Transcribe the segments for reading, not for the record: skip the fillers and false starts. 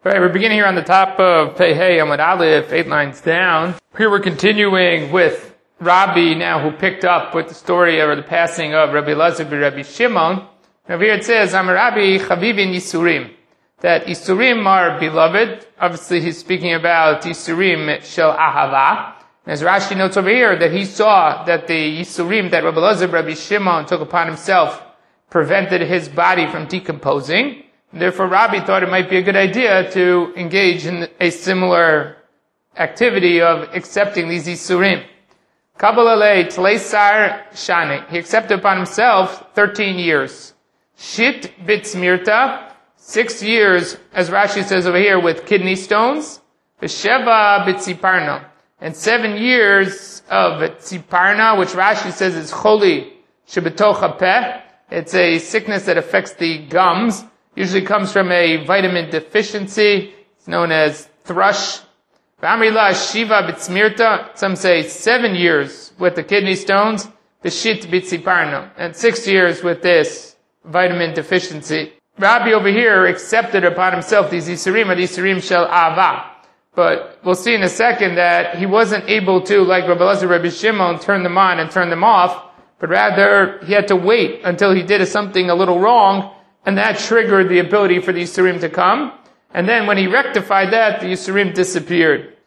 All right, we're beginning here on the top of Pei Hey Amud Aleph, 8 lines down. Here we're continuing with Rabbi now, who picked up with the story of the passing of Rabbi Elazar by Rabbi Shimon. Over here it says, Amar Rabbi Chavivin Yisurim, that Yisurim are beloved. Obviously he's speaking about Yisurim Shel Ahava. And as Rashi notes over here, that he saw that the Yisurim that Rabbi Elazar by Rabbi Shimon took upon himself prevented his body from decomposing. Therefore, Rabbi thought it might be a good idea to engage in a similar activity of accepting these Yisurim. Kabbalah Tleisar Shani. He accepted upon himself 13 years. Shit Bitzmirta, 6 years, as Rashi says over here, with kidney stones. Vesheva Bitziparna. And 7 years of Tziparna, which Rashi says is Choli Shebetocha Peh. It's a sickness that affects the gums. Usually comes from a vitamin deficiency. It's known as thrush. V'amrila shiva b'tzmirta. Some say 7 years with the kidney stones. B'shit b'tziparna. And 6 years with this vitamin deficiency. Rabbi over here accepted upon himself these Yisurim, or Yisurim shel Ava. But we'll see in a second that he wasn't able to, like Rabbi Elazar, Rabbi Shimon, turn them on and turn them off. But rather, he had to wait until he did something a little wrong. And that triggered the ability for the Yisurim to come. And then when he rectified that, the Yisurim disappeared.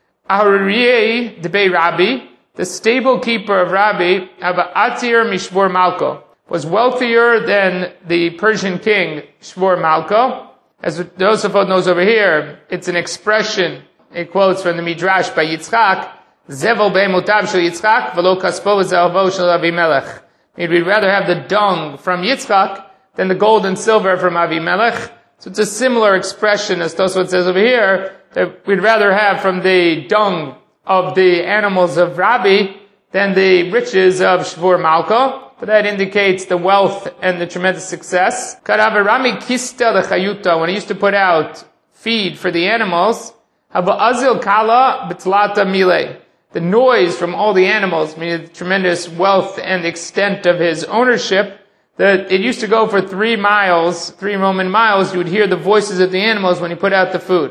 Ahariyeh debei Rabbi, the stable keeper of Rabbi, Ava Atir Mishvor Malko, was wealthier than the Persian king, Shvor Malko. As Tosafot knows over here, it's an expression, it quotes from the Midrash by Yitzchak, Zevel be'emotav shel Yitzchak, v'lo kaspo v'ze'avo shel Avimelech. We'd rather have the dung from Yitzchak than the gold and silver from Avimelech. So it's a similar expression, as Tosfot says over here, that we'd rather have from the dung of the animals of Rabbi than the riches of Shvur Malko. But that indicates the wealth and the tremendous success. Karavarami kista lechayuta, when he used to put out feed for the animals, haba azil kala b'tlata mile. The noise from all the animals, meaning the tremendous wealth and extent of his ownership, that it used to go for 3 miles, 3 Roman miles, you would hear the voices of the animals when he put out the food.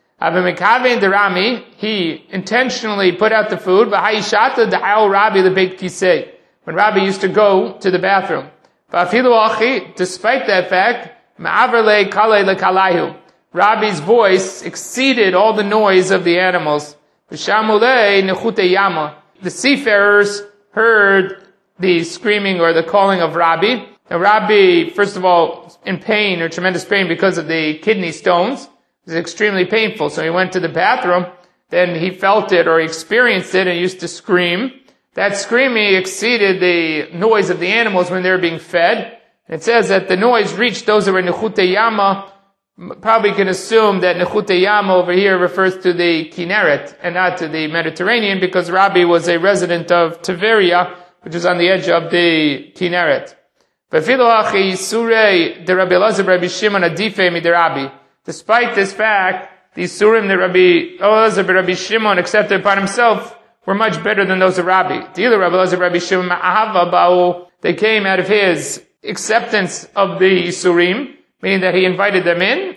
He intentionally put out the food, when Rabbi used to go to the bathroom. Despite that fact, Rabbi's voice exceeded all the noise of the animals. The seafarers heard the screaming or the calling of Rabbi. Now Rabbi, first of all, in pain or tremendous pain because of the kidney stones. It was extremely painful. So he went to the bathroom, then he felt it or he experienced it and used to scream. That screaming exceeded the noise of the animals when they were being fed. It says that the noise reached those who were in Nechutei Yama. Probably can assume that Nechutei Yama over here refers to the Kinneret and not to the Mediterranean, because Rabbi was a resident of Tiberia, which is on the edge of the Kinneret. Despite this fact, the Yisurim that Rabbi Elazar by Rabbi Shimon accepted upon himself were much better than those of Rabbi. They came out of his acceptance of the Yisurim, meaning that he invited them in.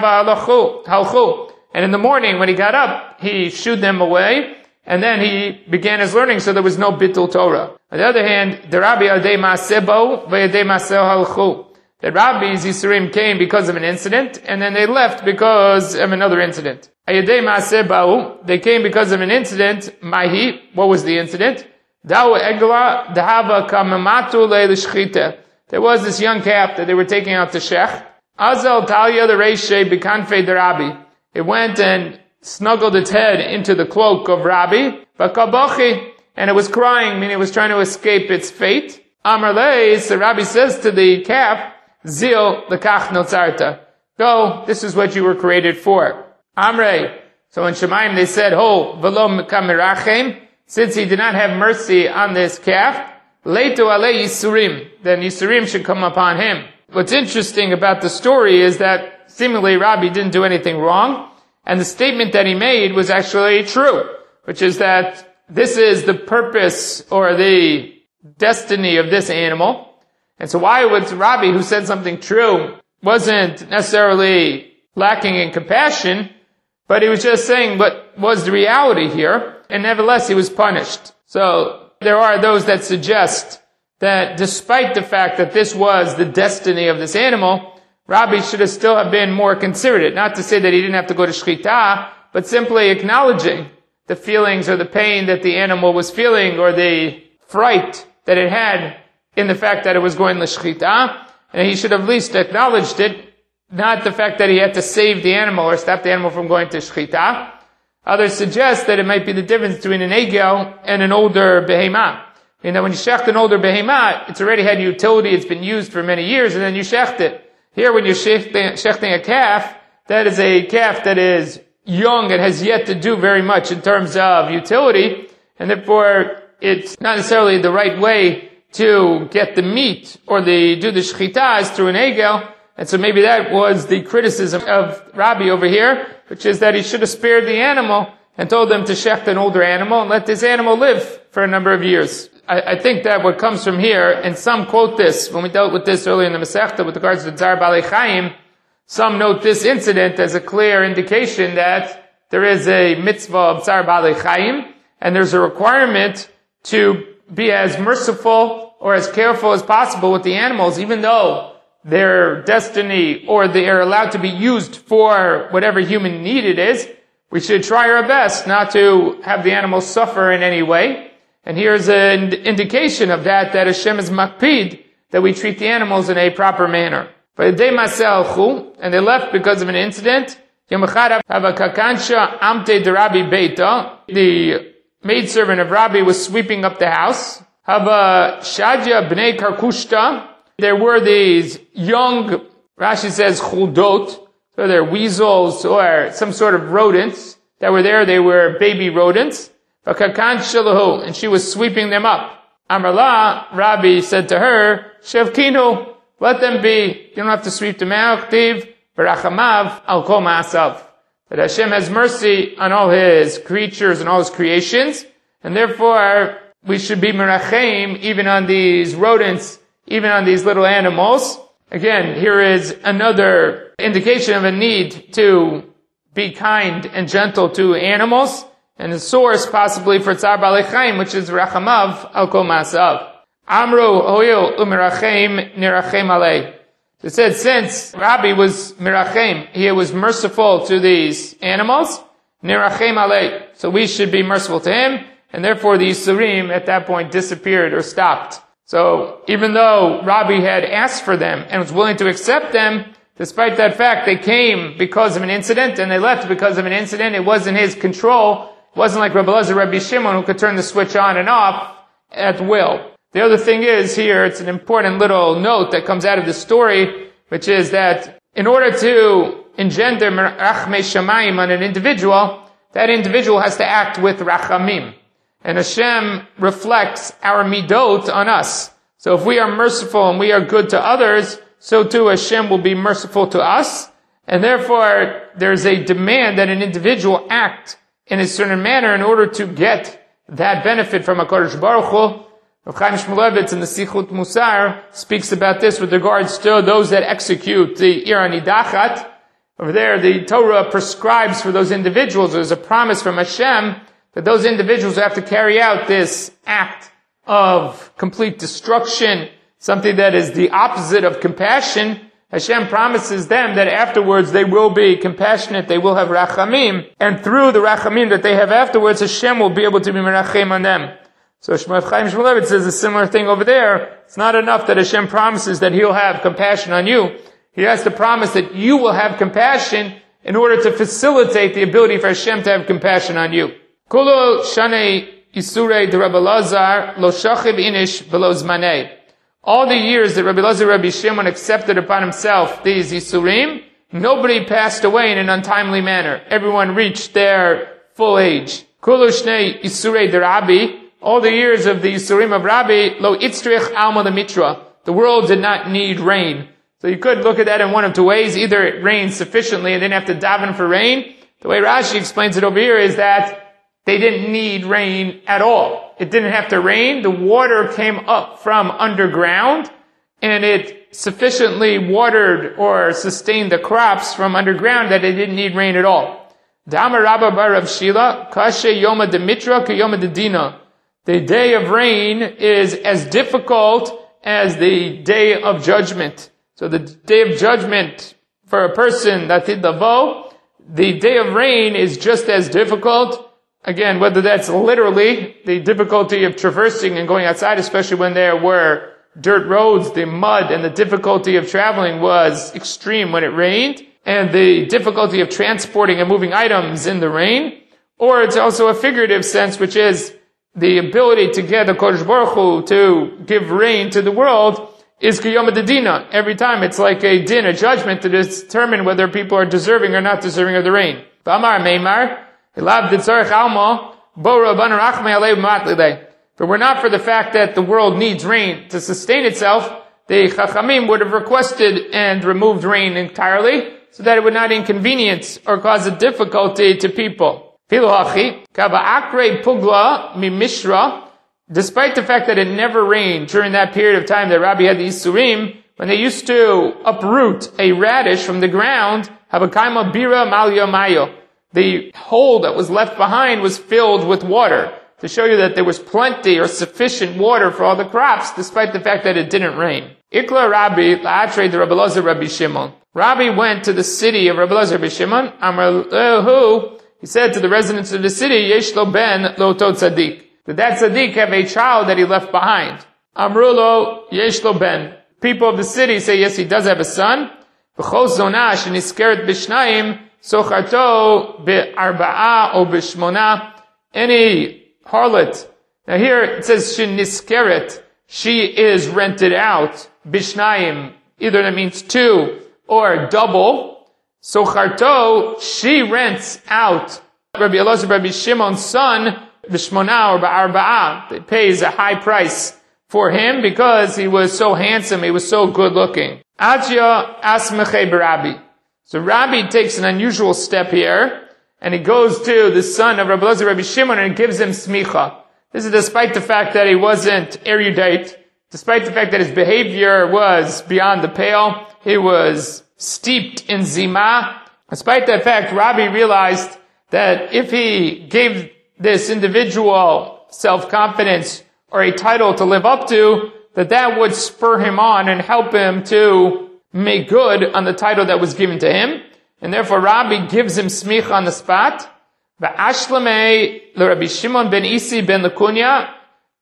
And in the morning, when he got up, he shooed them away. And then he began his learning, so there was no Bittul Torah. On the other hand, the Rabbi Adei Masebo v'Adei Maseo Halchu. The Rabbi's Yisurim came because of an incident, and then they left because of another incident. Ayadei Masebo, they came because of an incident. Mahi, what was the incident? Dau Egla Dahava Kamamatu Le'Lishchite. There was this young calf that they were taking out to Shech. Azal Talia the Reishe Bikanfe the Rabbi. It went and snuggled its head into the cloak of Rabbi, and it was crying, meaning it was trying to escape its fate. Amar Leis, the Rabbi says to the calf, Zil lekach notzarta. Go, this is what you were created for. Amrei. So in Shemaim they said, Ho, velo mekamirachem, since he did not have mercy on this calf, leitu alei Yisurim, then Yisurim should come upon him. What's interesting about the story is that seemingly Rabbi didn't do anything wrong, and the statement that he made was actually true, which is that this is the purpose or the destiny of this animal. And so why would Rabbi, who said something true, wasn't necessarily lacking in compassion, but he was just saying what was the reality here, and nevertheless he was punished. So there are those that suggest that despite the fact that this was the destiny of this animal, Rabbi should have still have been more considerate. Not to say that he didn't have to go to shechita, but simply acknowledging the feelings or the pain that the animal was feeling or the fright that it had in the fact that it was going to shechita. And he should have at least acknowledged it, not the fact that he had to save the animal or stop the animal from going to shechita. Others suggest that it might be the difference between an egel and an older behemah. You know, when you shecht an older behemah, it's already had utility, it's been used for many years, and then you shecht it. Here, when you're shechting a calf, that is a calf that is young and has yet to do very much in terms of utility, and therefore it's not necessarily the right way to get the meat or do the shechita is through an egel. And so maybe that was the criticism of Rabbi over here, which is that he should have spared the animal and told them to shecht an older animal and let this animal live for a number of years. I think that what comes from here, and some quote this, when we dealt with this earlier in the Masechta with regards to Tzar Balei Chaim, some note this incident as a clear indication that there is a mitzvah of Tzar Balei Chaim, and there's a requirement to be as merciful or as careful as possible with the animals, even though their destiny or they are allowed to be used for whatever human need it is. We should try our best not to have the animals suffer in any way. And here's an indication of that Hashem is makpid, that we treat the animals in a proper manner. And they left because of an incident. The maidservant of Rabbi was sweeping up the house. There were these young, Rashi says, chuldot, so they're weasels or some sort of rodents that were there. They were baby rodents. And she was sweeping them up. Amrla, Rabbi said to her, Shevkinu, let them be. You don't have to sweep them out. Tiv, Berachamav, al kol ma'asav. That Hashem has mercy on all His creatures and all His creations, and therefore we should be merachem even on these rodents, even on these little animals. Again, here is another indication of a need to be kind and gentle to animals, and the source possibly for Tzar Balei Chaim, which is Rachamav al Kol Ma'asav. Amru hoyo u'merachem nirachem alei. It said, since Rabbi was mirachem, he was merciful to these animals, nirachem alei. So we should be merciful to him, and therefore the Yisurim at that point disappeared or stopped. So even though Rabbi had asked for them and was willing to accept them, despite that fact, they came because of an incident and they left because of an incident. It wasn't his control. It wasn't like Rabbi Elazar, Rabbi Shimon, who could turn the switch on and off at will. The other thing is here, it's an important little note that comes out of the story, which is that in order to engender rachmei shamayim on an individual, that individual has to act with rachamim. And Hashem reflects our midot on us. So if we are merciful and we are good to others, so too Hashem will be merciful to us. And therefore, there's a demand that an individual act in a certain manner in order to get that benefit from HaKadosh Baruch Hu. Rav Chaim Shmulevitz in the Sichut Musar speaks about this with regards to those that execute the Ir Nidachat. Over there, the Torah prescribes for those individuals, there's a promise from Hashem that those individuals have to carry out this act of complete destruction, something that is the opposite of compassion. Hashem promises them that afterwards they will be compassionate, they will have rachamim, and through the rachamim that they have afterwards, Hashem will be able to be merachem on them. So Rav Chaim Shmulevitz says a similar thing over there. It's not enough that Hashem promises that He'll have compassion on you. He has to promise that you will have compassion in order to facilitate the ability for Hashem to have compassion on you. Kulo shanei isurei de Rabbi Elazar lo shachiv inish velo zmanei. All the years that Rabbi Elazar, Rabbi Shimon accepted upon himself these Yisurim, nobody passed away in an untimely manner. Everyone reached their full age. Kulo shnei isurei de Rabbi. All the years of the Yisurim of Rabbi, lo itzrich alma the mitra. The world did not need rain. So you could look at that in one of two ways. Either it rained sufficiently and didn't have to daven for rain. The way Rashi explains it over here is that they didn't need rain at all. It didn't have to rain. The water came up from underground and it sufficiently watered or sustained the crops from underground that they didn't need rain at all. Dama Rabba bar Rav Shila, Kashe Yoma de Mitra ke Yoma de Dina. The day of rain is as difficult as the day of judgment. So the day of judgment for a person that did Lavo, the day of rain is just as difficult. Again, whether that's literally the difficulty of traversing and going outside, especially when there were dirt roads, the mud and the difficulty of traveling was extreme when it rained, and the difficulty of transporting and moving items in the rain, or it's also a figurative sense, which is the ability to get the Kodesh Baruch Hu to give rain to the world is Kiyom Dina. Every time it's like a din, a judgment to determine whether people are deserving or not deserving of the rain. B'amar meimar, ilav ditzarech alma, bo rabban rachmei alei b'matlidei. If it were not for the fact that the world needs rain to sustain itself, the Chachamim would have requested and removed rain entirely, so that it would not inconvenience or cause a difficulty to people. Filohachi, kava akre pugla mi mishra, despite the fact that it never rained during that period of time that Rabbi had the Isurim, when they used to uproot a radish from the ground, habakaima bira malya mayo. The hole that was left behind was filled with water, to show you that there was plenty or sufficient water for all the crops, despite the fact that it didn't rain. Ikla Rabbi la'atre de Rabbi Elazar Rabbi Shimon. Rabbi went to the city of Rabbi Elazar Rabbi Shimon. Amar lehu, he said to the residents of the city, Yesh lo ben lo to tzaddik. Did that tzaddik have a child that he left behind? Amrulo yesh lo ben. People of the city say, yes, he does have a son. V'chol zonah sheniskeret b'shnayim socharto be'arba'a o b'shmona. Any harlot. Now here it says sheniskeret. She is rented out. Bishnayim. Either that means two or double. Socharto, she rents out Rabbi Elazar Rabbi Shimon's son, Bishmona or Ba'arba'a. It pays a high price for him because he was so handsome, he was so good looking. Achia asmeche b'Rabbi. So Rabbi takes an unusual step here, and he goes to the son of Rabbi Elazar Rabbi Shimon and gives him smicha. This is despite the fact that he wasn't erudite, despite the fact that his behavior was beyond the pale, he was steeped in zima. Despite that fact, Rabbi realized that if he gave this individual self-confidence or a title to live up to, that would spur him on and help him to make good on the title that was given to him. And therefore Rabbi gives him smicha on the spot. V'ashlamei l'Rabbi Shimon ben Isi ben Lekunya,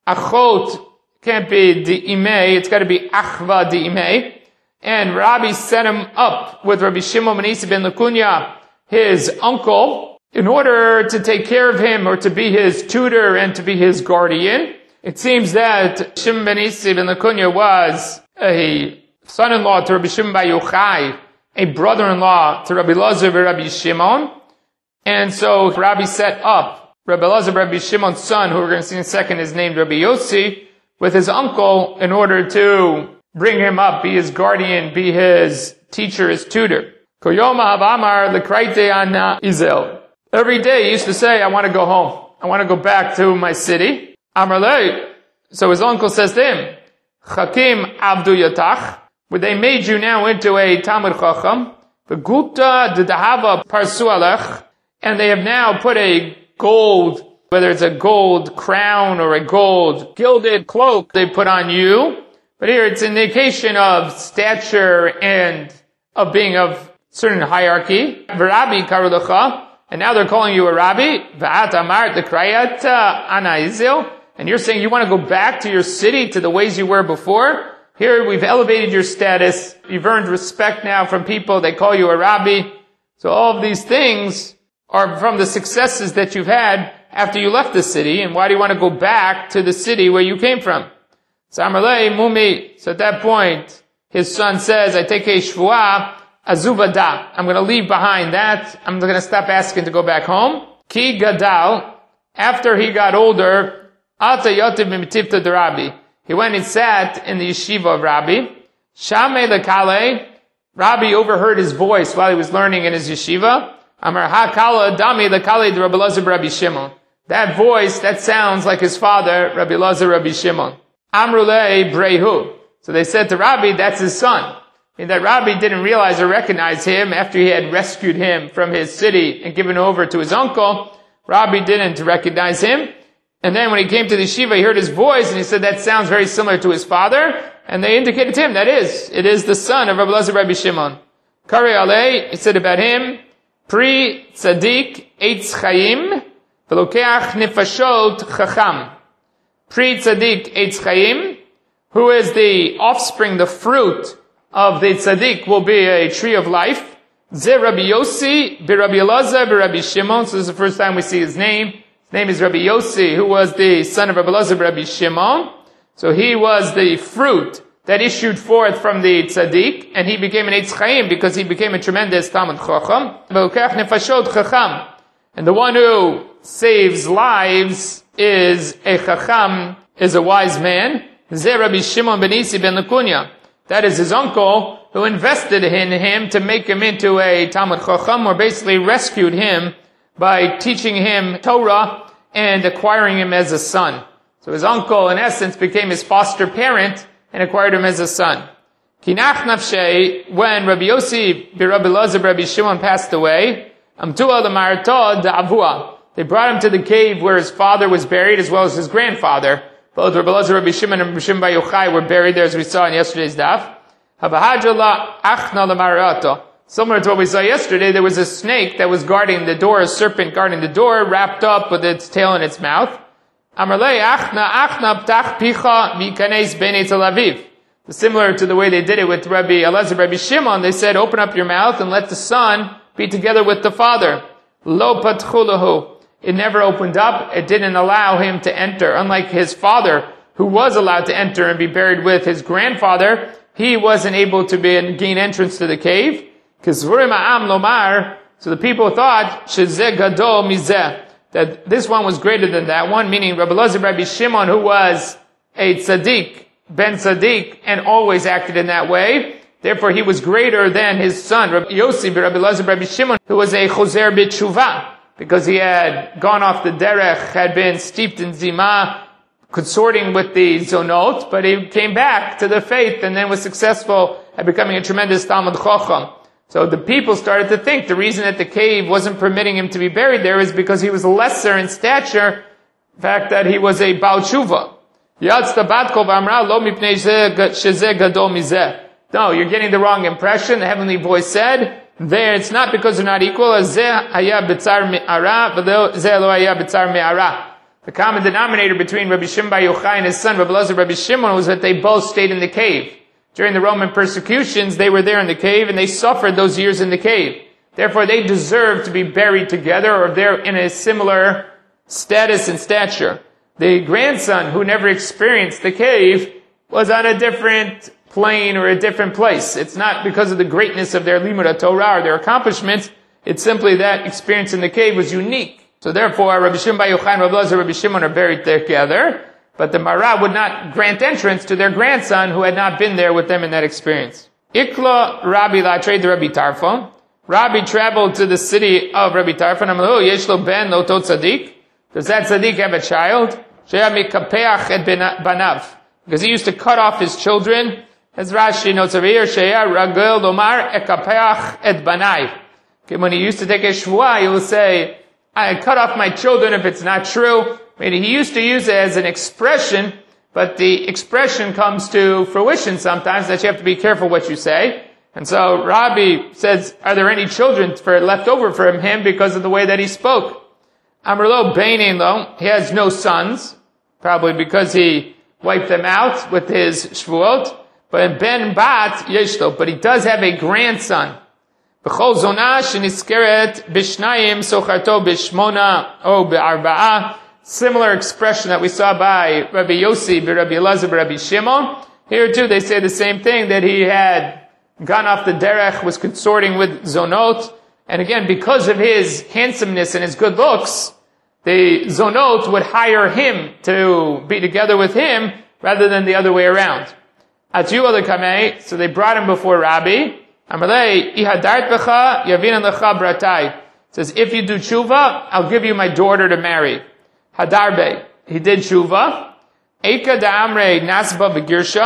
achot can't be di'imei, it's got to be achva di'imei. And Rabbi set him up with Rabbi Shimon ben Isi ben Lekunya, his uncle, in order to take care of him or to be his tutor and to be his guardian. It seems that Shimon ben Isi ben Lekunya was a son-in-law to Rabbi Shimon bar Yochai, a brother-in-law to Rabbi Elazar and Rabbi Shimon. And so Rabbi set up Rabbi Elazar, Rabbi Shimon's son, who we're going to see in a second is named Rabbi Yossi, with his uncle in order to bring him up, be his guardian, be his teacher, his tutor. Koyoma Havamar Lekraite Ana Izel. Every day he used to say, I want to go home. I want to go back to my city. Amarle. So his uncle says to him, Chakim Avdu Yatach. But they made you now into a Talmid Chacham. V'gulta d'dahava parsu alech. And they have now put a gold, whether it's a gold crown or a gold gilded cloak they put on you. But here it's an indication of stature and of being of certain hierarchy. V'rabbi karulecha. And now they're calling you a rabbi. V'at amar t'krayat ana izil. And you're saying you want to go back to your city, to the ways you were before? Here we've elevated your status. You've earned respect now from people. They call you a rabbi. So all of these things are from the successes that you've had after you left the city. And why do you want to go back to the city where you came from? So Amarle Mumi. So at that point, his son says, I take a shvuah azuvada. I'm going to leave behind that. I'm going to stop asking to go back home. Ki gadal. After he got older, ata yotiv mimitivta de Rabbi. He went and sat in the yeshiva of Rabbi. Shamei lekale. Rabbi overheard his voice while he was learning in his yeshiva. Amar ha-kala dami lekale de Rabbi Elazar Rabbi Shimon. That voice, that sounds like his father, Rabbi Elazar Rabbi Shimon. Amrulei brehu. So they said to Rabbi, that's his son. And that Rabbi didn't realize or recognize him after he had rescued him from his city and given over to his uncle. Rabbi didn't recognize him. And then when he came to the yeshiva, he heard his voice and he said, that sounds very similar to his father. And they indicated to him, it is the son of Rabbi Elazar Rabbi Shimon. Kari alei, he said about him, Pri tzadik eitz chayim, v'lokeach nefashot chacham. Pri tzadik eitz chayim, who is the offspring, the fruit of the tzaddik will be a tree of life. Ze Rabbi Yossi, Rabbi Elazar, Rabbi Shimon. So this is the first time we see his name. His name is Rabbi Yossi, who was the son of Rabbi Elazar, Rabbi Shimon. So he was the fruit that issued forth from the tzaddik, and he became an Eitz Chaim because he became a tremendous Talmud Chacham. And the one who saves lives is a Chacham, is a wise man. Ze Rabbi Shimon ben Isi ben Lekunya. That is his uncle who invested in him to make him into a Talmud Chacham, or basically rescued him by teaching him Torah and acquiring him as a son. So his uncle, in essence, became his foster parent and acquired him as a son. Kinach nafshei, when Rabbi Yossi Rabbi Elazar Rabbi Shimon passed away, amtua l'marto da'avua. They brought him to the cave where his father was buried, as well as his grandfather. Both Rabbi Elazar Rabbi Shimon and Rabbi Shimon Bar Yochai were buried there, as we saw in yesterday's daf. Habahadra achna l'marato. Similar to what we saw yesterday, there was a snake that was guarding the door, a serpent guarding the door, wrapped up with its tail in its mouth. Amarlei achna ptach picha v'ikanes bnei Tel Aviv. Similar to the way they did it with Rabbi Elazar Rabbi Shimon, they said, open up your mouth and let the son be together with the father. Lo patchu lahu. It never opened up. It didn't allow him to enter. Unlike his father, who was allowed to enter and be buried with his grandfather, he wasn't able to gain entrance to the cave. So the people thought, shezeh gadol mizeh, that this one was greater than that one, meaning Rabbi Elazar Rabbi Shimon, who was a tzaddik, ben tzaddik, and always acted in that way. Therefore, he was greater than his son, Rabbi Yossi, Rabbi Elazar Rabbi Shimon, who was a choser b'tshuva, because he had gone off the derech, had been steeped in zima, consorting with the zonot, but he came back to the faith and then was successful at becoming a tremendous Talmud Chacham. So the people started to think the reason that the cave wasn't permitting him to be buried there is because he was lesser in stature, the fact that he was a Baal Tshuva. No, you're getting the wrong impression. The heavenly voice said, there, it's not because they're not equal. The common denominator between Rabbi Shimon Bar Yochai and his son, Rabbi Elazar Rabbi Shimon, was that they both stayed in the cave. During the Roman persecutions, they were there in the cave, and they suffered those years in the cave. Therefore, they deserve to be buried together, or they're in a similar status and stature. The grandson, who never experienced the cave, was on a different plane or a different place. It's not because of the greatness of their limud Torah or their accomplishments. It's simply that experience in the cave was unique. So therefore, Rabbi Shimon Bar Yochai and Rabbi Elazar Rabbi Shimon are buried together. But the Mara would not grant entrance to their grandson who had not been there with them in that experience. Ikla Rabbi Latre de Rabbi Tarfon. Rabbi traveled to the city of Rabbi Tarfon. Amalu Yeshlo ben Loto Tzadik. Does that Tzadik have a child? Sheya mikapeach et banav. Because he used to cut off his children. As Rashi notes over here, Sheya ragel lomar ekapeach et banai. Okay, when he used to take a shvuah, he will say, I cut off my children if it's not true. Meaning he used to use it as an expression, but the expression comes to fruition sometimes that you have to be careful what you say. And so Rabbi says, are there any children left over from him because of the way that he spoke? Amrlo Beinin lo, he has no sons, probably because he wiped them out with his shvuot. But Ben Bat Yeshlo, but he does have a grandson. B'chol zonah sheniskeret b'shnayim socharto b'shmona o b'arba'ah. Similar expression that we saw by Rabbi Yossi, Rabbi Elazar, Rabbi Shimon. Here too, they say the same thing, that he had gone off the derech, was consorting with zonot. And again, because of his handsomeness and his good looks, the zonot would hire him to be together with him rather than the other way around. So they brought him before Rabbi. Says, if you do tshuva, I'll give you my daughter to marry. Hadarbe, he did tshuva. Eka da'amre nasba begirsha.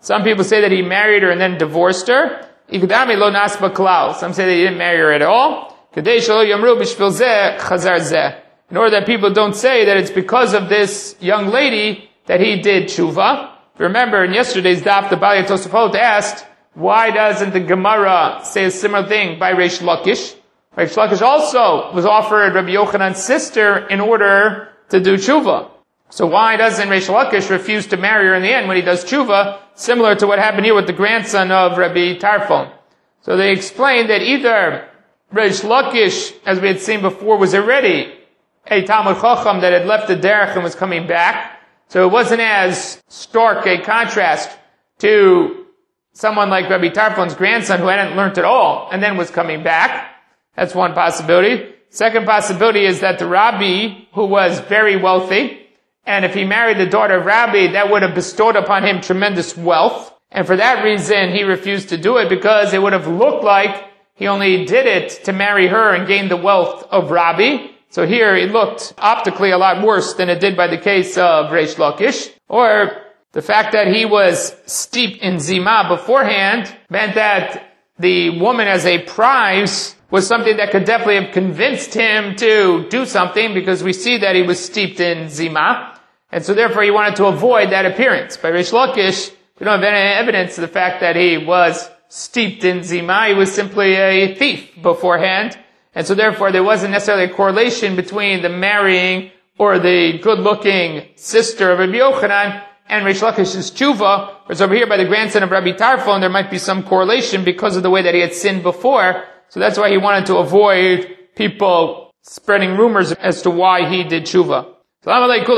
Some people say that he married her and then divorced her. Ikdami lo nasba klal. Some say that he didn't marry her at all. Kadei shelo yamru b'shvil zeh chazar zeh. In order that people don't say that it's because of this young lady that he did tshuva. Remember, in yesterday's daf, the Balei Tosafot asked, why doesn't the Gemara say a similar thing by Reish Lakish? Reish Lakish also was offered Rabbi Yochanan's sister in order to do tshuva. So why doesn't Reish Lakish refuse to marry her in the end when he does tshuva, similar to what happened here with the grandson of Rabbi Tarfon? So they explained that either Reish Lakish, as we had seen before, was already a Talmud Chacham that had left the derech and was coming back, so it wasn't as stark a contrast to someone like Rabbi Tarfon's grandson who hadn't learned at all and then was coming back. That's one possibility. Second possibility is that the Rabbi, who was very wealthy, and if he married the daughter of Rabbi, that would have bestowed upon him tremendous wealth. And for that reason, he refused to do it because it would have looked like he only did it to marry her and gain the wealth of Rabbi. So here it looked optically a lot worse than it did by the case of Reish Lakish. Or the fact that he was steeped in Zima beforehand meant that the woman as a prize was something that could definitely have convinced him to do something, because we see that he was steeped in Zima. And so therefore he wanted to avoid that appearance. By Reish Lakish, we don't have any evidence of the fact that he was steeped in Zima. He was simply a thief beforehand. And so therefore there wasn't necessarily a correlation between the marrying or the good-looking sister of Rabbi Yochanan and Reish Lakish's tshuva. Whereas over here by the grandson of Rabbi Tarfon, there might be some correlation because of the way that he had sinned before. So that's why he wanted to avoid people spreading rumors as to why he did tshuva. So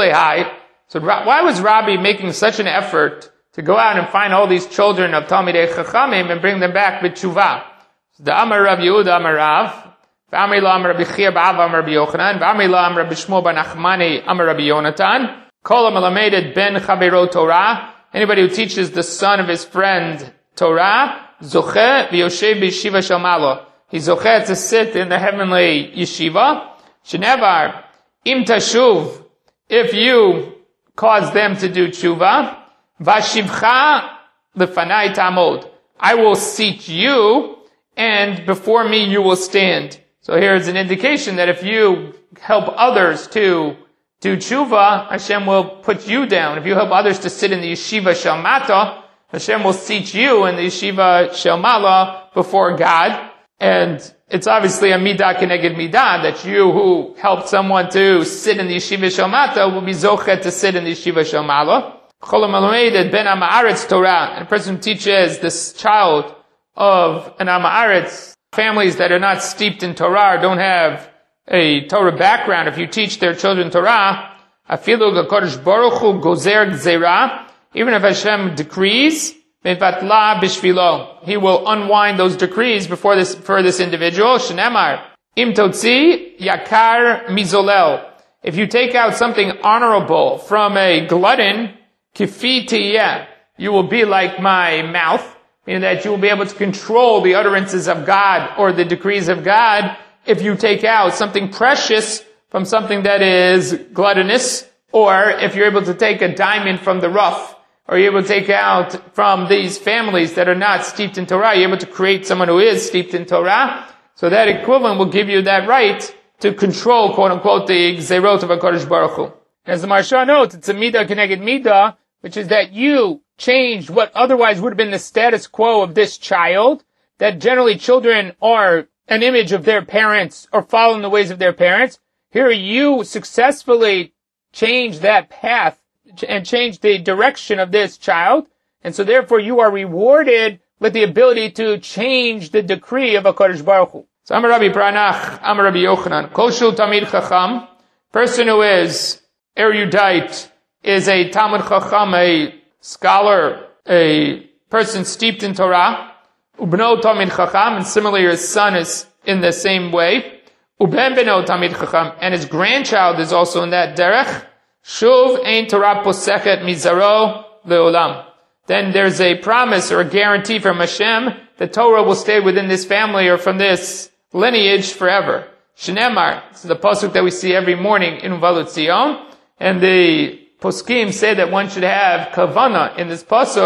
why was Rabbi making such an effort to go out and find all these children of Talmidei Chachamim and bring them back with tshuva? So the Amar Rav Yehuda Amar Rav, V'amri la Amar Rabbi Chia Ba'av Amar Rabbi Yochanan, V'amri la Amar Rabbi Shmuel Bar Nachmani Amar Rabbi Yonatan, Kol HaMelamedet Ben Chavero Torah, anybody who teaches the son of his friend Torah, Zocheh V'yoshev B'yeshiva Shel Malo. He's zocheh to sit in the heavenly yeshiva. Shenevar, Im Tashuv, if you cause them to do tshuva, Vashivcha Lefanai Tamod, I will seat you, and before me you will stand. So here is an indication that if you help others to do tshuva, Hashem will put you down. If you help others to sit in the yeshiva shel mata, Hashem will seat you in the yeshiva shel mala before God. And it's obviously a midah keneged midah, that you who helped someone to sit in the yeshiva shel mata will be zochet to sit in the yeshiva shel mala. Chol HaMelamedet Ben Am Haaretz Torah, and a person who teaches this child of an Am Haaretz, families that are not steeped in Torah, don't have a Torah background, if you teach their children Torah, afilu HaKadosh Baruch Hu gozer gzera, even if Hashem decrees, mevatla bishvilo, he will unwind those decrees for this individual. Shenemar, im totzi yakar mizolel, if you take out something honorable from a glutton, kifi tiyeh, you will be like my mouth, meaning that you will be able to control the utterances of God or the decrees of God if you take out something precious from something that is gluttonous, or if you're able to take a diamond from the rough, or you're able to take out from these families that are not steeped in Torah, you're able to create someone who is steeped in Torah. So that equivalent will give you that right to control, quote unquote, the gzerot of HaKadosh Baruch Hu. As the Maharsha notes, it's a midah keneged midah, which is that you changed what otherwise would have been the status quo of this child, that generally children are an image of their parents or follow in the ways of their parents. Here you successfully changed that path and changed the direction of this child, and so therefore you are rewarded with the ability to change the decree of HaKadosh Baruch Hu. So Amar Rabbi Pranach, Amar Rabbi Yochanan, Kol Shul Tamid Chacham, person who is erudite, is a Talmud Chacham, a scholar, a person steeped in Torah, Ubno Tamid Chacham, and similarly his son is in the same way, Uben Beno Tamid Chacham, and his grandchild is also in that derech, Shuv Ein Torah Posechet Mizaro Leolam. Then there's a promise or a guarantee from Hashem that Torah will stay within this family or from this lineage forever. Shenemar, this is the pasuk that we see every morning in Uvalut Zion, and the poskim say that one should have kavana in this pasuk,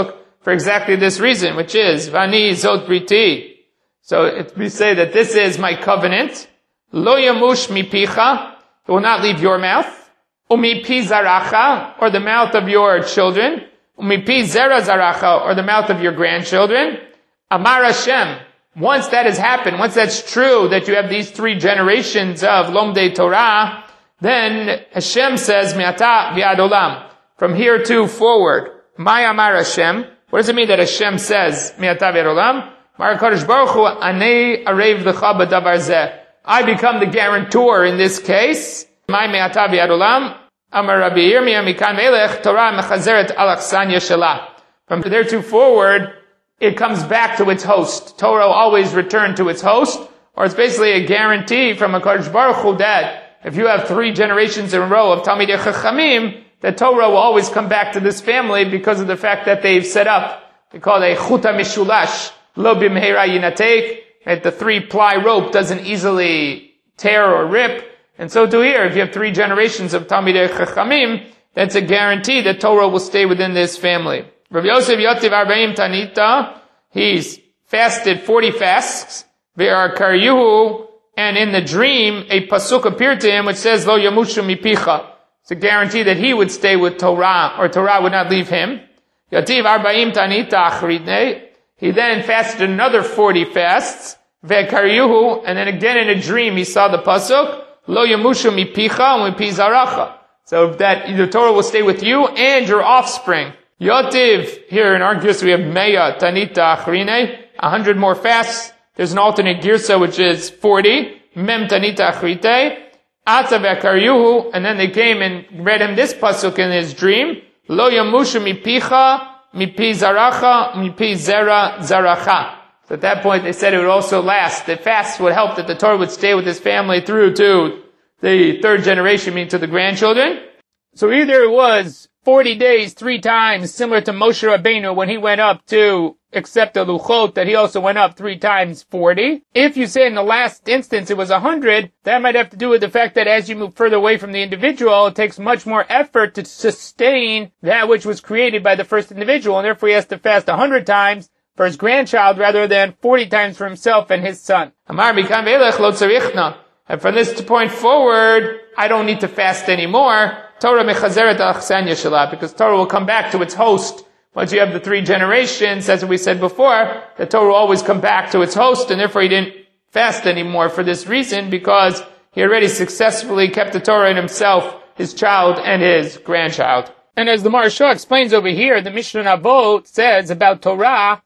for exactly this reason, which is Vani Zot Briti. So we say that this is my covenant. Lo yamush mipicha, it will not leave your mouth. Umipi zaracha, or the mouth of your children. Umipi zera zaracha, or the mouth of your grandchildren. Amar Hashem, once that has happened, once that's true, that you have these 3 generations of Lomdei Torah, then Hashem says, Mi'ata v'ad olam, from here to forward. My Amar Hashem, what does it mean that Hashem says, Mi'ata v'ad olam? Mar HaKadosh Baruch Hu, Anei arev l'cha b'davar zeh. I become the guarantor in this case. My Me'ata v'ad olam, Amar Rabbi Yirmiyah mikan melech, Torah mechazeret al achsanya shelah. From there to forward, it comes back to its host. Torah always return to its host, or it's basically a guarantee from HaKadosh Baruch Hu that if you have 3 generations in a row of Talmidei Chachamim, the Torah will always come back to this family because of the fact that they've set up, they call it a chuta mishulash, lo bimheira yinatek, that the 3-ply rope doesn't easily tear or rip. And so to here, if you have 3 generations of Talmidei Chachamim, that's a guarantee that Torah will stay within this family. Rabbi Yosef Yotiv Arbaim Tanita, he's fasted 40 fasts, Ve'ar Karyuhu, and in the dream, a pasuk appeared to him which says, Lo Yamushu Mipicha. It's a guarantee that he would stay with Torah, or Torah would not leave him. Yotiv Arbaim Tanita Achridne, he then fasted another 40 fasts, Ve'karyuhu, and then again in a dream he saw the pasuk, Lo Yamushu Mipicha Mipi Zaracha. So that the Torah will stay with you and your offspring. Yotiv, here in our girsa we have Meya Tanita Achrine, 100 more fasts. There's an alternate girsa which is 40. Mem Tanita Achrite, Ata Ve'karyuhu, and then they came and read him this pasuk in his dream, Lo Yamushu Mipicha Mipi Zaracha, Mipi Zera Zaracha. So at that point they said it would also last. The fast would help that the Torah would stay with his family through to the 3rd generation, meaning to the grandchildren. So either it was 40 days, 3 times, similar to Moshe Rabbeinu when he went up to accept the Luchot, that he also went up 3 times 40. If you say in the last instance it was 100, that might have to do with the fact that as you move further away from the individual, it takes much more effort to sustain that which was created by the first individual, and therefore he has to fast 100 times for his grandchild rather than 40 times for himself and his son. Amar mikam velech lo tzarichna. And from this point forward, I don't need to fast anymore. Torah mechazeret al achsanya shelah, because Torah will come back to its host. Once you have the 3 generations, as we said before, the Torah will always come back to its host, and therefore he didn't fast anymore for this reason, because he already successfully kept the Torah in himself, his child, and his grandchild. And as the Maharsha explains over here, the Mishnah Nabot says about Torah,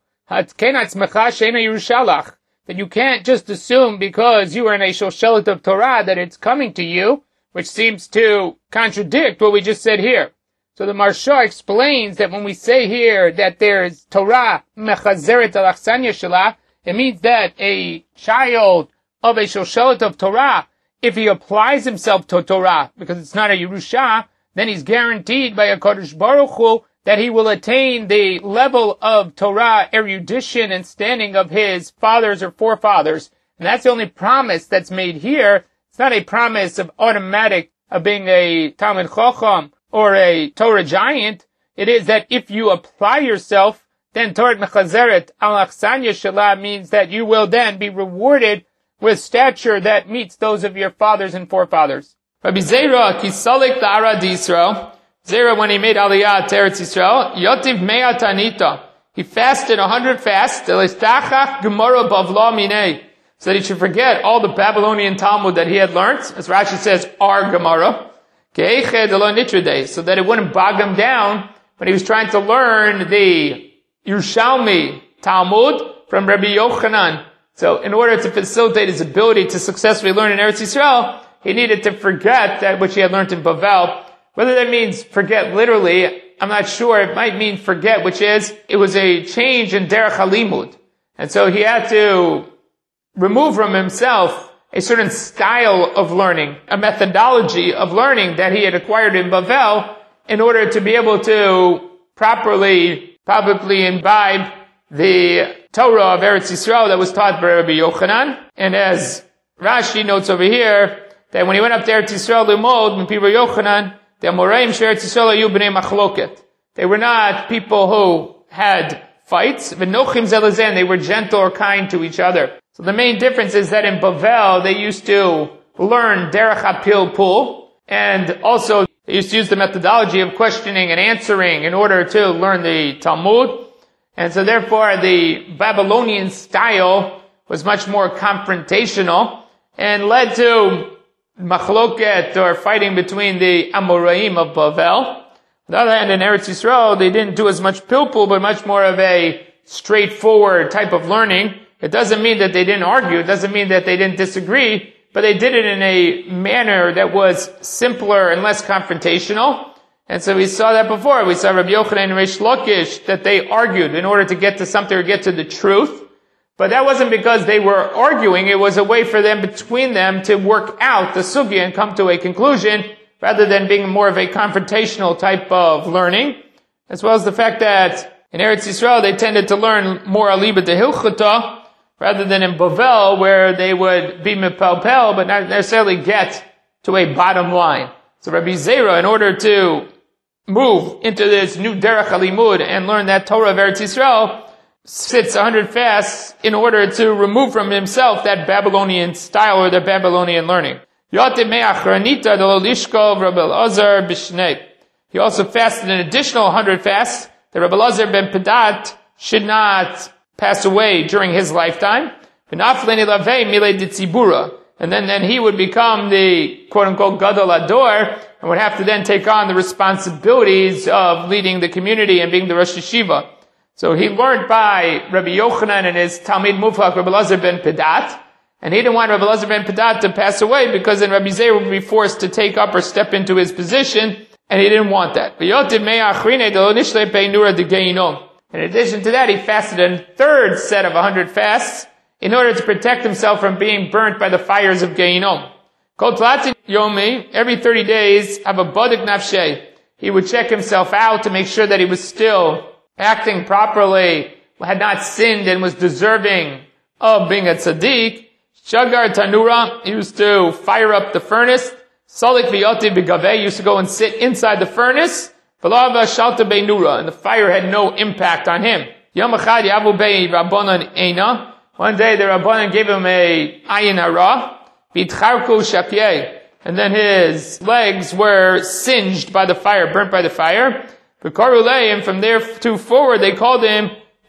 that you can't just assume because you are in a shoshelet of Torah that it's coming to you, which seems to contradict what we just said here. So the Maharsha explains that when we say here that there's Torah mechazeret al achsanya shelah, it means that a child of a shoshelet of Torah, if he applies himself to Torah, because it's not a Yerusha, then he's guaranteed by HaKadosh Baruch Hu that he will attain the level of Torah erudition and standing of his fathers or forefathers. And that's the only promise that's made here. It's not a promise of automatic of being a Talmid Chacham or a Torah giant. It is that if you apply yourself, then Torah Mechazeret al Achsanya Shelah means that you will then be rewarded with stature that meets those of your fathers and forefathers. Rabbi Zera, Kisalik La'ara D'Yisrael, Zera, when he made Aliyah to Eretz Yisrael, Yotiv Me'at Tanita. He fasted 100 fasts, Elistachach Gemara Bavla Minei, so that he should forget all the Babylonian Talmud that he had learned, as Rashi says, our Gemara, Ke'eched Elo Nitridei, so that it wouldn't bog him down when he was trying to learn the Yerushalmi Talmud from Rabbi Yochanan. So in order to facilitate his ability to successfully learn in Eretz Yisrael, he needed to forget that which he had learned in Bavel. Whether that means forget literally, I'm not sure. It might mean forget, which is, it was a change in Derech HaLimud. And so he had to remove from himself a certain style of learning, a methodology of learning that he had acquired in Bavel in order to be able to properly, probably imbibe the Torah of Eretz Yisrael that was taught by Rabbi Yochanan. And as Rashi notes over here, that when he went up to Eretz Yisrael Limod, Rabbi Yochanan, the Amoraim Sheretz Yisrael Ayu B'nei Machloket. They were not people who had fights. V'nochim zelazen, they were gentle or kind to each other. So the main difference is that in Bavel, they used to learn derech hapilpul, and also they used to use the methodology of questioning and answering in order to learn the Talmud. And so therefore the Babylonian style was much more confrontational and led to machloket, or fighting between the Amoraim of Bavel. On the other hand, in Eretz Yisrael, they didn't do as much pilpul, but much more of a straightforward type of learning. It doesn't mean that they didn't argue. It doesn't mean that they didn't disagree, but they did it in a manner that was simpler and less confrontational. And so we saw that before. We saw Rabbi Yochanan and Reish Lakish, that they argued in order to get to something or get to the truth. But that wasn't because they were arguing. It was a way for them, between them, to work out the sugya and come to a conclusion, rather than being more of a confrontational type of learning. As well as the fact that in Eretz Yisrael, they tended to learn more aliba de hilchata, rather than in Bavel, where they would be mepalpel, but not necessarily get to a bottom line. So Rabbi Zera, in order to move into this new derech halimud and learn that Torah of Eretz Yisrael, sits 100 fasts in order to remove from himself that Babylonian style or the Babylonian learning. He also fasted an additional 100 fasts that Rabbi Elazar ben Pedat should not pass away during his lifetime. And then he would become the quote-unquote Gadol Ador, and would have to then take on the responsibilities of leading the community and being the Rosh Yeshiva. So he learned by Rabbi Yochanan and his Talmid Muflach, Rabbi Elazar ben Pedat, and he didn't want Rabbi Elazar ben Pedat to pass away, because then Rabbi Zera would be forced to take up or step into his position, and he didn't want that. In addition to that, he fasted a third set of 100 fasts in order to protect himself from being burnt by the fires of Geinom. Every 30 days, have a badik nafshe. He would check himself out to make sure that he was still acting properly, had not sinned, and was deserving of being a tzaddik. Shagar tanura, he used to fire up the furnace. Salik v'yoti b'gaveh, used to go and sit inside the furnace. V'lava shalta be'nura, and the fire had no impact on him. Yom echad yavu be'i rabbanan eina. One day the rabbanan gave him a ayin hara. V'itcharku shapyeh, and then his legs were singed by the fire, burnt by the fire. V'karulei, and from there to forward they called him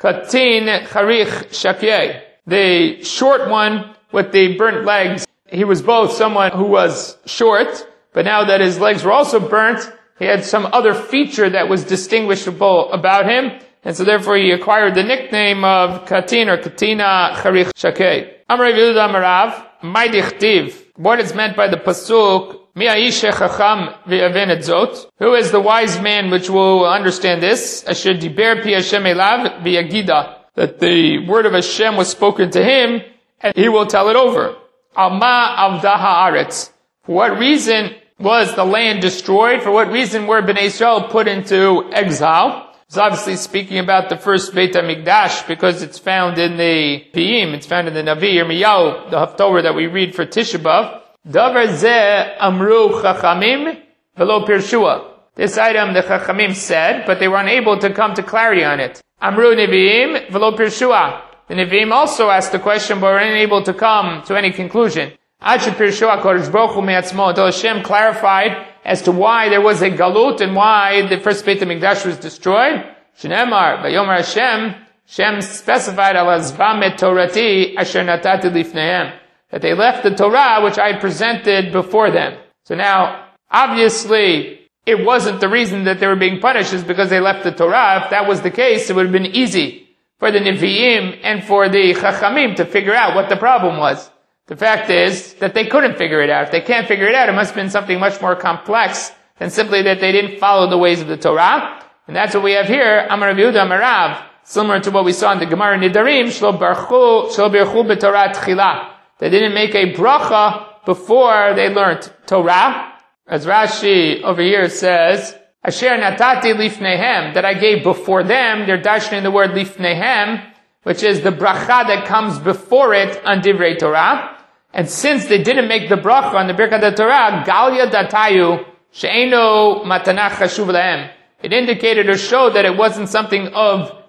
Katin Charich Shapyeh, the short one with the burnt legs. He was both someone who was short, but now that his legs were also burnt, he had some other feature that was distinguishable about him, and so therefore he acquired the nickname of Katin or Katina Charich Shapyeh. Amar Yehuda Amarav, Mai dichtiv, what is meant by the pasuk, Mi ha'ishe chacham v'yaven et zot, who is the wise man which will understand this, asher diber pi Hashem elav v'yagida, that the word of Hashem was spoken to him, and he will tell it over. Alma avda haaretz, for what reason was the land destroyed? For what reason were Bnei Israel put into exile? It's obviously speaking about the first Beit HaMikdash, because it's found in the Piyim, it's found in the Navi Yirmiyahu, the Haftorah that we read for Tisha B'Av. Davar zeh amru chachamim v'lo pirshua. This item the chachamim said, but they were unable to come to clarity on it. Amru neviim v'lo pirshua. The neviim also asked the question, but were unable to come to any conclusion. Ad shepirshua kodesh baruch hu me'atzmo, until Hashem clarified as to why there was a galut and why the first Beit HaMikdash was destroyed. Shneimar v'yomer Hashem, Hashem specified al azvam et torati asher natati lifnehem, that they left the Torah which I presented before them. So now, obviously, it wasn't the reason that they were being punished is because they left the Torah. If that was the case, it would have been easy for the Nevi'im and for the Chachamim to figure out what the problem was. The fact is that they couldn't figure it out. If they can't figure it out, it must have been something much more complex than simply that they didn't follow the ways of the Torah. And that's what we have here, Amar Rav Yehuda Amarav, similar to what we saw in the Gemara Nidarim, Shlo birchu b'Torah tchila. They didn't make a bracha before they learned Torah. As Rashi over here says, Asher natati lifnehem, that I gave before them. They're dashing the word lifnehem, which is the bracha that comes before it on Divrei Torah. And since they didn't make the bracha on the Birkat Torah, Galia datayu she'eno matanach chashuv lahem. It indicated or showed that it wasn't something of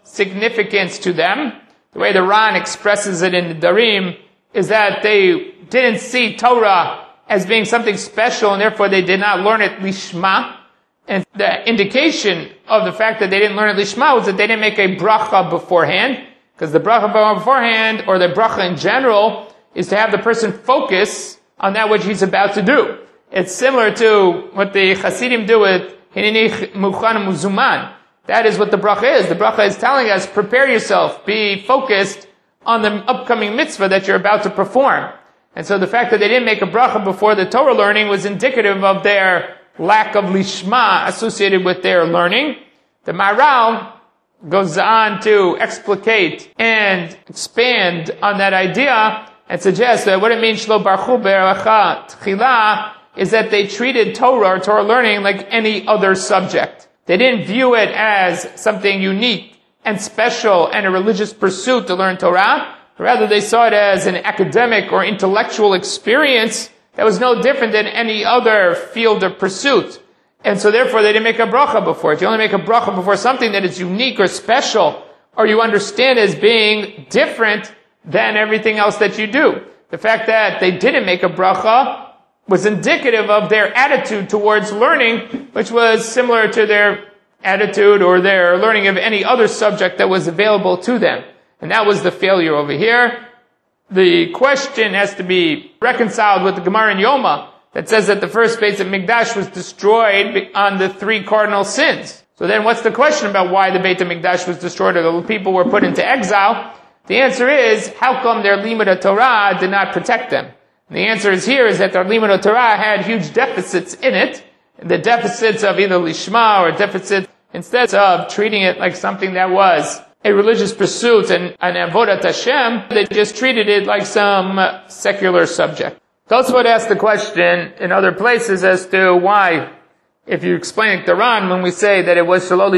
significance to them. The way the Ran expresses it in the Darim is that they didn't see Torah as being something special, and therefore they did not learn it lishma. And the indication of the fact that they didn't learn it lishma was that they didn't make a bracha beforehand, because the bracha beforehand, or the bracha in general, is to have the person focus on that which he's about to do. It's similar to what the Hasidim do with Hineni Muchan Muzuman. That is what the bracha is. The bracha is telling us, prepare yourself, be focused on the upcoming mitzvah that you're about to perform. And so the fact that they didn't make a bracha before the Torah learning was indicative of their lack of lishma associated with their learning. The Maharal goes on to explicate and expand on that idea and suggests that what it means shlo barchu be'eracha tchila is that they treated Torah or Torah learning like any other subject. They didn't view it as something unique and special and a religious pursuit to learn Torah. Rather, they saw it as an academic or intellectual experience that was no different than any other field of pursuit. And so therefore, they didn't make a bracha before it. You only make a bracha before something that is unique or special, or you understand as being different than everything else that you do. The fact that they didn't make a bracha was indicative of their attitude towards learning, which was similar to their attitude or their learning of any other subject that was available to them. And that was the failure over here. The question has to be reconciled with the Gemara in Yoma that says that the first Beit HaMikdash was destroyed on the 3 cardinal sins. So then what's the question about why the Beit HaMikdash was destroyed or the people were put into exile? The answer is, how come their Limud Torah did not protect them? And the answer is here is that their Limud Torah had huge deficits in it. The deficits of either Lishma or deficits, instead of treating it like something that was a religious pursuit and an Avodat Hashem, they just treated it like some secular subject. Tosfot asked the question in other places as to why, if you explain it Quran, when we say that it was Shalol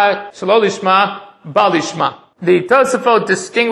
Lishma, Bal Lishma. The Tosfot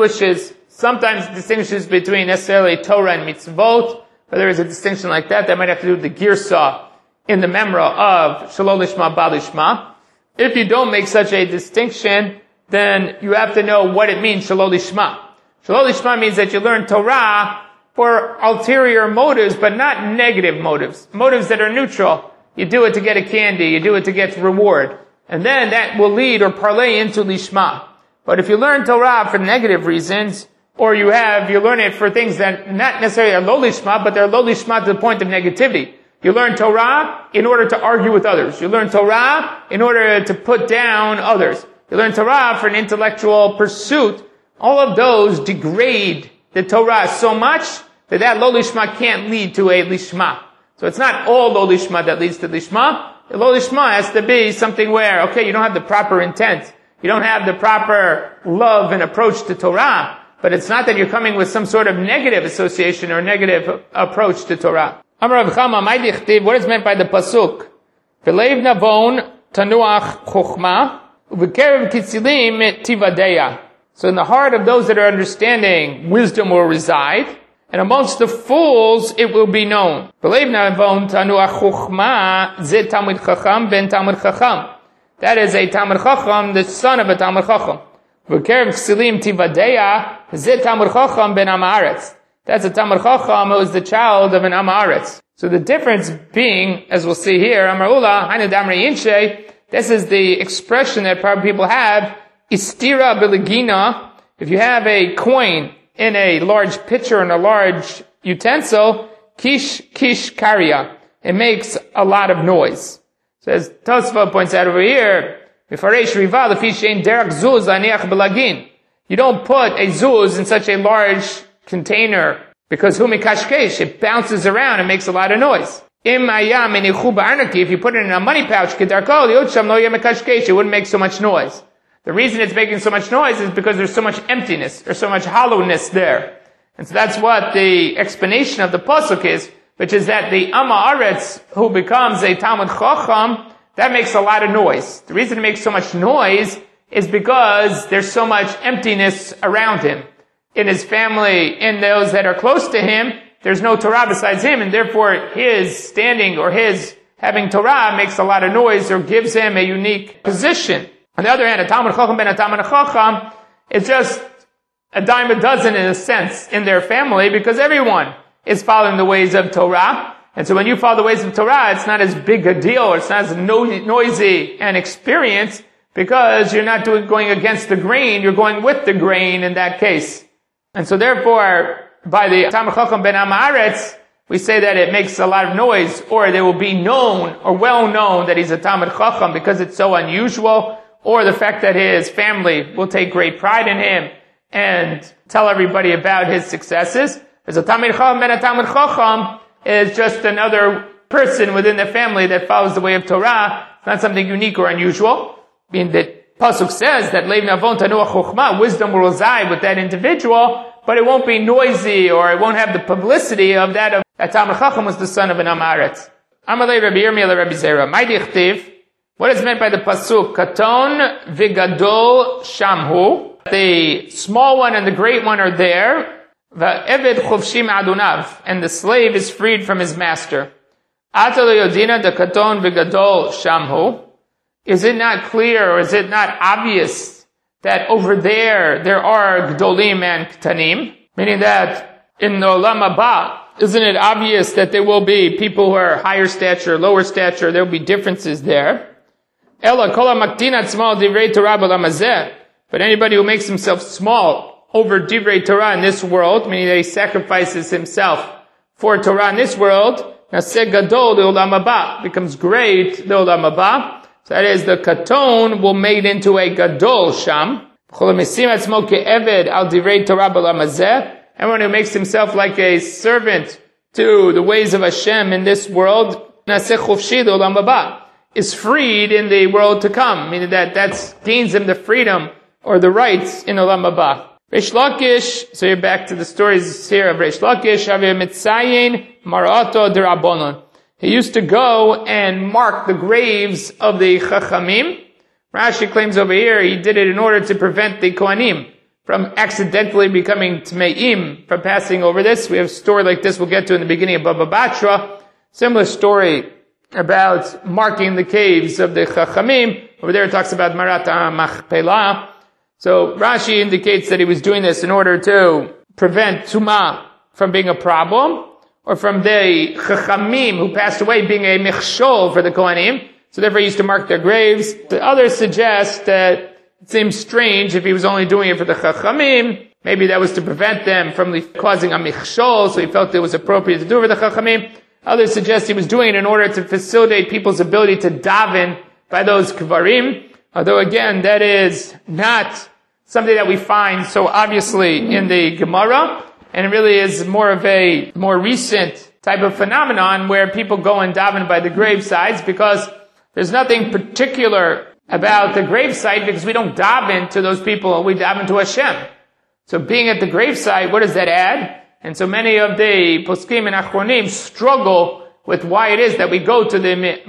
sometimes distinguishes between necessarily Torah and mitzvot, but there is a distinction like that might have to do with the Girsah in the Memra of Shalol Lishma, Bal Lishma. If you don't make such a distinction, then you have to know what it means, Shalol Lishma. Shalol Lishma means that you learn Torah for ulterior motives, but not negative motives. Motives that are neutral. You do it to get a candy, you do it to get reward. And then that will lead or parlay into Lishma. But if you learn Torah for negative reasons, or you learn it for things that not necessarily are lo Lishma, but they're lo Lishma to the point of negativity. You learn Torah in order to argue with others. You learn Torah in order to put down others. You learn Torah for an intellectual pursuit. All of those degrade the Torah so much that lo Lishma can't lead to a Lishma. So it's not all lo Lishma that leads to Lishma. The lo Lishma has to be something where, you don't have the proper intent. You don't have the proper love and approach to Torah. But it's not that you're coming with some sort of negative association or negative approach to Torah. Amar Rav Chama, what is meant by the pasuk? V'leiv navon tanuach chokhmah, u'v'kerev kitzilim tivadeya. So in the heart of those that are understanding, wisdom will reside, and amongst the fools it will be known. V'leiv navon tanuach chokhmah, ze tamid chacham ben tamid chacham. That is a tamid chacham, the son of a tamid chacham. V'kerev kitzilim tivadeya, ze tamid chacham ben amaretz. That's a Talmid Chacham who is the child of an Am Haaretz. So the difference being, as we'll see here, Amar Ula, Hainu Damri Yinshe, this is the expression that probably people have, Istira Biligina. If you have a coin in a large pitcher and a large utensil, Kish Karya. It makes a lot of noise. So as Tosfot points out over here, Mifaresh Riva Lefi Shein Derech Zuz Aniach Belagin. You don't put a zuz in such a large container, because humikashkesh, it bounces around and makes a lot of noise. If you put it in a money pouch, it wouldn't make so much noise. The reason it's making so much noise is because there's so much emptiness, there's so much hollowness there. And so that's what the explanation of the pasuk is, which is that the Am Haaretz, who becomes a Talmid Chacham, that makes a lot of noise. The reason it makes so much noise is because there's so much emptiness around him. In his family, in those that are close to him, there's no Torah besides him, and therefore his standing or his having Torah makes a lot of noise or gives him a unique position. On the other hand, a Talmid Chacham ben a Talmid Chacham is just a dime a dozen in a sense in their family, because everyone is following the ways of Torah. And so when you follow the ways of Torah, it's not as big a deal, or it's not as noisy an experience, because you're not going against the grain, you're going with the grain in that case. And so therefore, by the Talmid Chacham ben Am Haaretz, we say that it makes a lot of noise, or they will be known, or well known, that he's a Talmid Chacham because it's so unusual, or the fact that his family will take great pride in him and tell everybody about his successes. As a Talmid Chacham ben a Talmid Chacham is just another person within the family that follows the way of Torah. It's not something unique or unusual. I mean, the Pasuk says that Leiv Navon Tanuach Chochmah, wisdom will reside with that individual, but it won't be noisy, or it won't have the publicity of that Talmid Chacham was the son of an Am Haaretz. Amalei Rabbi Yirmiyah Rabbi Zera. My dichtiv, what is meant by the Pasuk? Katon v'gadol shamhu. The small one and the great one are there. Va'eved chofshi ma'adunav. And the slave is freed from his master. Ata lo yodina de katon v'gadol shamhu. Is it not clear, or is it not obvious that over there are gdolim and ktanim? Meaning that in the olam haba, isn't it obvious that there will be people who are higher stature, lower stature, there will be differences there? Ela kol ha'maktin atzmo divrei Torah b'olam hazeh. But anybody who makes himself small over divrei Torah in this world, meaning that he sacrifices himself for Torah in this world, naseh gadol le'olam haba, becomes great le'olam haba. So that is, the katon will make it into a gadol sham. Everyone who makes himself like a servant to the ways of Hashem in this world, is freed in the world to come, meaning that gains him the freedom or the rights in Olam Haba. Reish Lakish, so you're back to the stories here of Reish Lakish, Avir Mitzayin Marato D'Rabbanon. He used to go and mark the graves of the Chachamim. Rashi claims over here he did it in order to prevent the Kohanim from accidentally becoming Tmeim, from passing over this. We have a story like this we'll get to in the beginning of Baba Batra. Similar story about marking the caves of the Chachamim. Over there it talks about Marat HaMachpelah. So Rashi indicates that he was doing this in order to prevent Tumah from being a problem, or from the Chachamim who passed away being a Michshol for the Kohanim. So therefore he used to mark their graves. The others suggest that it seems strange if he was only doing it for the Chachamim. Maybe that was to prevent them from causing a Michshol, so he felt it was appropriate to do it for the Chachamim. Others suggest he was doing it in order to facilitate people's ability to daven by those Kvarim. Although again, that is not something that we find so obviously in the Gemara. And it really is more of a more recent type of phenomenon where people go and daven by the gravesides, because there's nothing particular about the gravesite, because we don't daven to those people, we daven to Hashem. So being at the gravesite, what does that add? And so many of the poskim and achronim struggle with why it is that we go to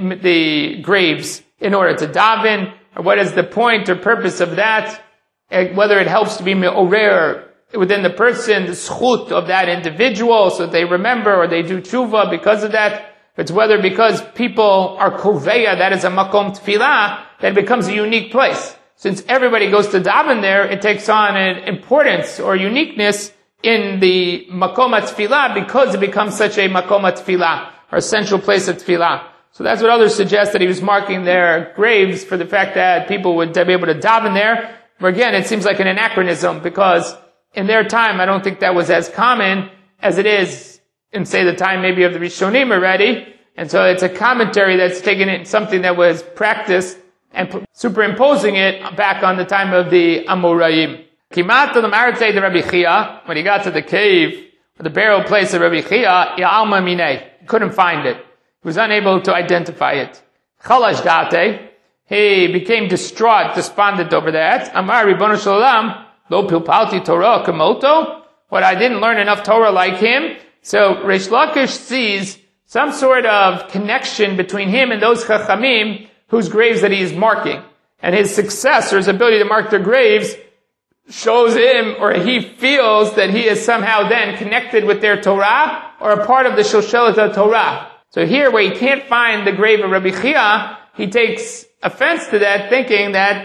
the graves in order to daven, or what is the point or purpose of that, whether it helps to be me'orer within the person, the schut of that individual, so that they remember or they do tshuva because of that. It's whether because people are koveya, that is a makom tefillah, that it becomes a unique place. Since everybody goes to daven there, it takes on an importance or uniqueness in the makom tefillah because it becomes such a makom tefillah, or essential place of tefillah. So that's what others suggest, that he was marking their graves for the fact that people would be able to daven there. But again, it seems like an anachronism, because in their time, I don't think that was as common as it is in, say, the time maybe of the Rishonim already. And so it's a commentary that's taken it, something that was practiced, and superimposing it back on the time of the Amoraim. Kimat the Maratei de Rabbi Chia, when he got to the cave, the burial place of Rabbi Chia, Ya'alma Minei, he couldn't find it. He was unable to identify it. Chalash Date, he became distraught, despondent over that. Amar Ribono Shel Olam, Lo pilpalti Torah kamoto. What, I didn't learn enough Torah like him? So Reish Lakish sees some sort of connection between him and those Chachamim whose graves that he is marking. And his success, or his ability to mark their graves, shows him, or he feels that he is somehow then connected with their Torah, or a part of the Shoshelet Torah. So here, where he can't find the grave of Rabbi Chia, he takes offense to that, thinking that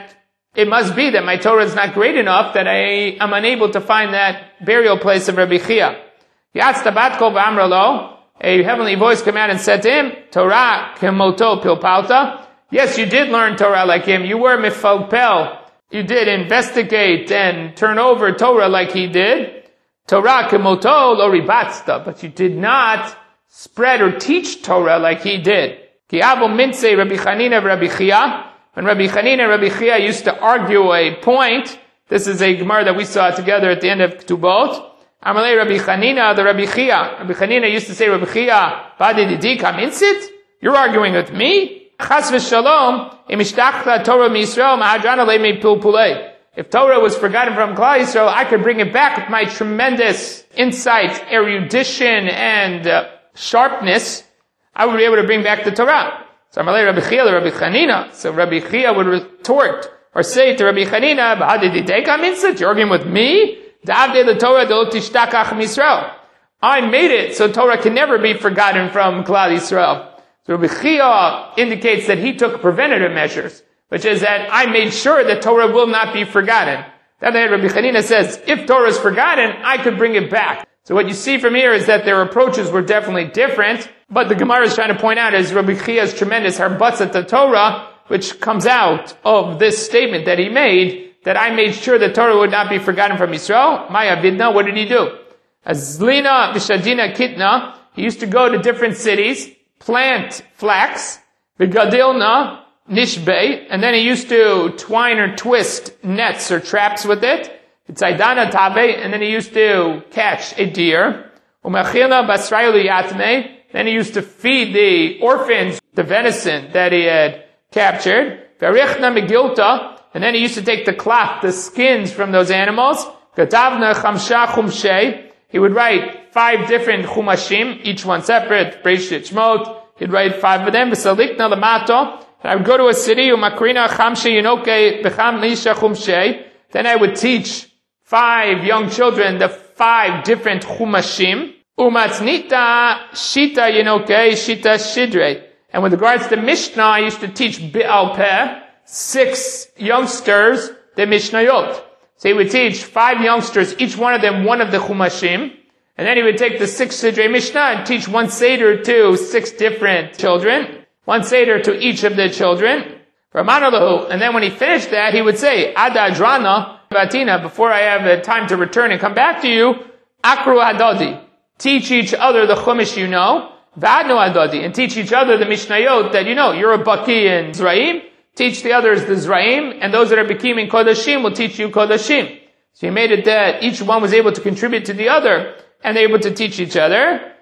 it must be that my Torah is not great enough that I am unable to find that burial place of Rabbi Chia. Yatzta bat kol v'amra lo, a heavenly voice came out and said to him, Torah kemoto pilpalta. Yes, you did learn Torah like him. You were mifalpel. You did investigate and turn over Torah like he did. Torah kemoto lo ribatzta. But you did not spread or teach Torah like he did. Ki avo minse Rabbi Chanina Rabbi Chia. When Rabbi Chanina and Rabbi Chia used to argue a point, this is a Gemara that we saw together at the end of Ketubot. Amalei Rabbi Chanina, the Rabbi Chia. Rabbi Chanina used to say, Rabbi Chia, Badididi kam insit? You're arguing with me? Chas v'shalom, imishtachta Torah miYisrael, ma'adrana le'mei pulpulei. If Torah was forgotten from Klal Yisrael, I could bring it back with my tremendous insight, erudition, and sharpness. I would be able to bring back the Torah. So Amalei Rabbi Chia, the Rabbi Chanina. So Rabbi Chia would retort or say to Rabbi Chanina, Badididi kam insit? You're arguing with me? I made it so Torah can never be forgotten from Klal Yisrael. So Rabbi Chia indicates that he took preventative measures, which is that I made sure that Torah will not be forgotten. That Rabbi Chanina says, if Torah is forgotten, I could bring it back. So what you see from here is that their approaches were definitely different, but the Gemara is trying to point out is Rabbi Chia's tremendous harbatzat to Torah, which comes out of this statement that he made, that I made sure that Torah would not be forgotten from Yisrael. Maya vidna, what did he do? Azlina v'shadina kitna, he used to go to different cities, plant flax, v'gadilna nishbei, and then he used to twine or twist nets or traps with it, v'tzaydana tave, and then he used to catch a deer, u'machilna basrayu yatme, then he used to feed the orphans the venison that he had captured, v'arichna megilta, and then he used to take the cloth, the skins from those animals. Katavna chamsha chumshei. He would write 5 different chumashim, each one separate. Breshit Shmot. He'd write 5 of them. V'salikna lamato. And I would go to a city. Umakrina chamshe yinoke b'cham nisha chumshei. Then I would teach 5 young children the 5 different chumashim. Umatznita shita yinoke shita shidre. And with regards to Mishnah, I used to teach bi'al peh. 6 youngsters, the Mishnayot. So he would teach 5 youngsters, each one of them one of the Chumashim, and then he would take the 6 Sidrei Mishnah and teach 1 Seder to 6 different children, 1 Seder to each of the children. And then when he finished that, he would say, Ada Adrana, Batina, before I have time to return and come back to you, Akru Hadodi, teach each other the Chumash you know, Vadnu Hadodi, and teach each other the Mishnayot that you know. You're a Baki in Zraim, teach the others the Zraim, and those that are Bekim in Kodashim will teach you Kodashim. So he made it that each one was able to contribute to the other, and they were able to teach each other.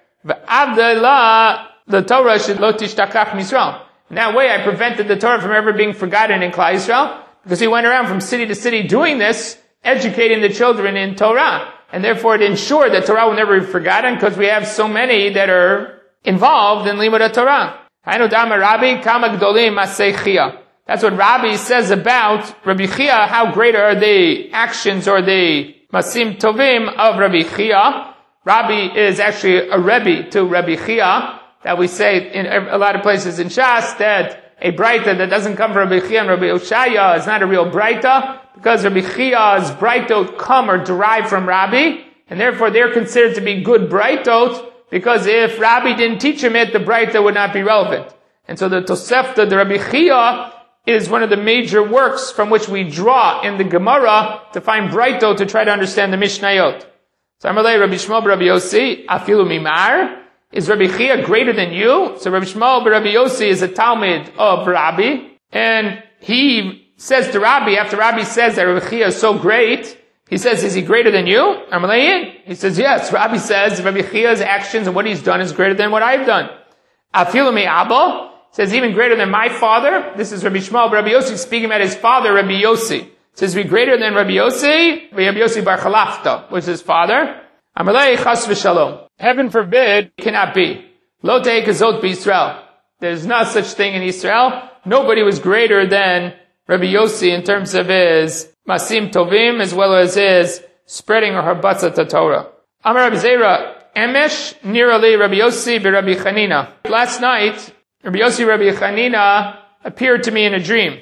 V'avdallah, the Torah should lo tishtakach Misrael. In that way, I prevented the Torah from ever being forgotten in Klal Yisrael, because he went around from city to city doing this, educating the children in Torah. And therefore it ensured that Torah will never be forgotten, because we have so many that are involved in Limud Torah. Hainu dama Rabbi, kama gdolim masei Chia. That's what Rabbi says about Rabbi Chia, how great are the actions or the masim tovim of Rabbi Chia. Rabbi is actually a Rebbe to Rabbi Chia, that we say in a lot of places in Shas, that a Braita that doesn't come from Rabbi Chia and Rabbi Oshaya is not a real Braita, because Rabbi Chia's Braitot come or derive from Rabbi, and therefore they're considered to be good Braitot, because if Rabbi didn't teach him it, the Braita would not be relevant. And so the Tosefta, the Rabbi Chia, is one of the major works from which we draw in the Gemara to find Braito to try to understand the Mishnayot. So Amalei Rabbi Shmuel Rabbi Yossi, Afilu Mimar, is Rabbi Chia greater than you? So Rabbi Shmuel Rabbi Yossi is a Talmud of Rabbi, and he says to Rabbi, after Rabbi says that Rabbi Chia is so great, he says, is he greater than you? Amalei, he says, yes. Rabbi says Rabbi Chia's actions and what he's done is greater than what I've done. Afilu Mi Abba, says even greater than my father. This is Rabbi Shmuel, Rabbi Yossi speaking about his father, Rabbi Yossi. Says be greater than Rabbi Yossi, Rabbi Yossi Bar Chalafta was his father. Amalei chas v'shalom. Heaven forbid, cannot be. Lo te'eh kazot b'Yisrael. There's not such thing in Israel. Nobody was greater than Rabbi Yossi in terms of his masim tovim, as well as his spreading or harbatzat to Torah. Amar Rabbi Zera, emesh nirali Rabbi Yossi b'Rabbi Chanina. Last night, Rabbi Yossi Rabbi Chanina appeared to me in a dream.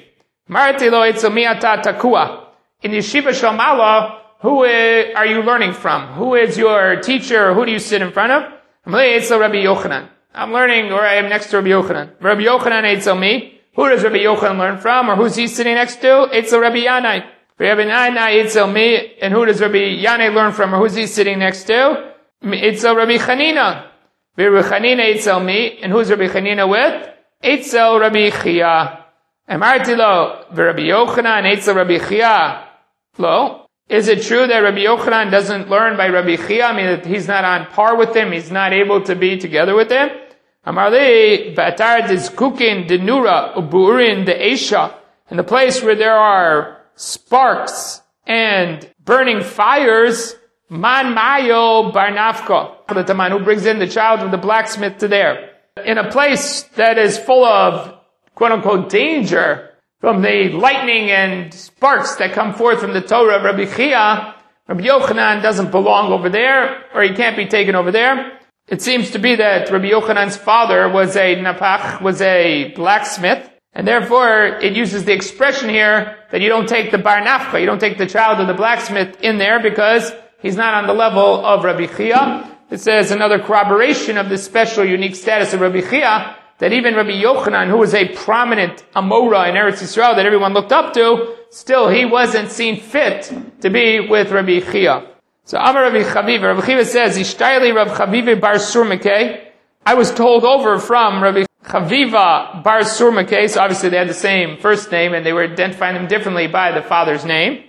Marati lo etzel mi ata takua. In Yeshiva Shel Ma'ala, who are you learning from? Who is your teacher? Who do you sit in front of? Etzel Rabbi Yochanan. I'm learning, or I am next to Rabbi Yochanan. Rabbi Yochanan etzel mi. Who does Rabbi Yochanan learn from? Or who's he sitting next to? Etzel Rabbi Yanai. Rabbi Yanai etzel mi. And who does Rabbi Yanai learn from? Or who's he sitting next to? Etzel Rabbi Chanina. Rabbi Chanina etzel mi. And who's Rabbi Chanina with? Etzel Rabbi Chia. Amarti lo, Rabbi Yochanan etzel Rabbi Chia. Lo. Is it true that Rabbi Yochanan doesn't learn by Rabbi Chia? I mean, that he's not on par with him, he's not able to be together with him? Amarli, Ba'atar dizkukin denura uburin de'esha. In the place where there are sparks and burning fires, man mayo barnafka. The Taman, who brings in the child of the blacksmith to there. In a place that is full of, quote unquote, danger, from the lightning and sparks that come forth from the Torah of Rabbi Chia, Rabbi Yochanan doesn't belong over there, or he can't be taken over there. It seems to be that Rabbi Yochanan's father was a napach, was a blacksmith, and therefore it uses the expression here that you don't take the bar nafka, you don't take the child of the blacksmith in there because he's not on the level of Rabbi Chia. It says another corroboration of the special, unique status of Rabbi Chia, that even Rabbi Yochanan, who was a prominent Amora in Eretz Yisrael that everyone looked up to, still he wasn't seen fit to be with Rabbi Chia. So Amar Rabbi Chaviva, Rabbi Chaviva says, Ishtayli Rabbi Chaviva bar Surmekeh. I was told over from Rabbi Chaviva bar Surmekeh, so obviously they had the same first name and they were identifying him differently by the father's name.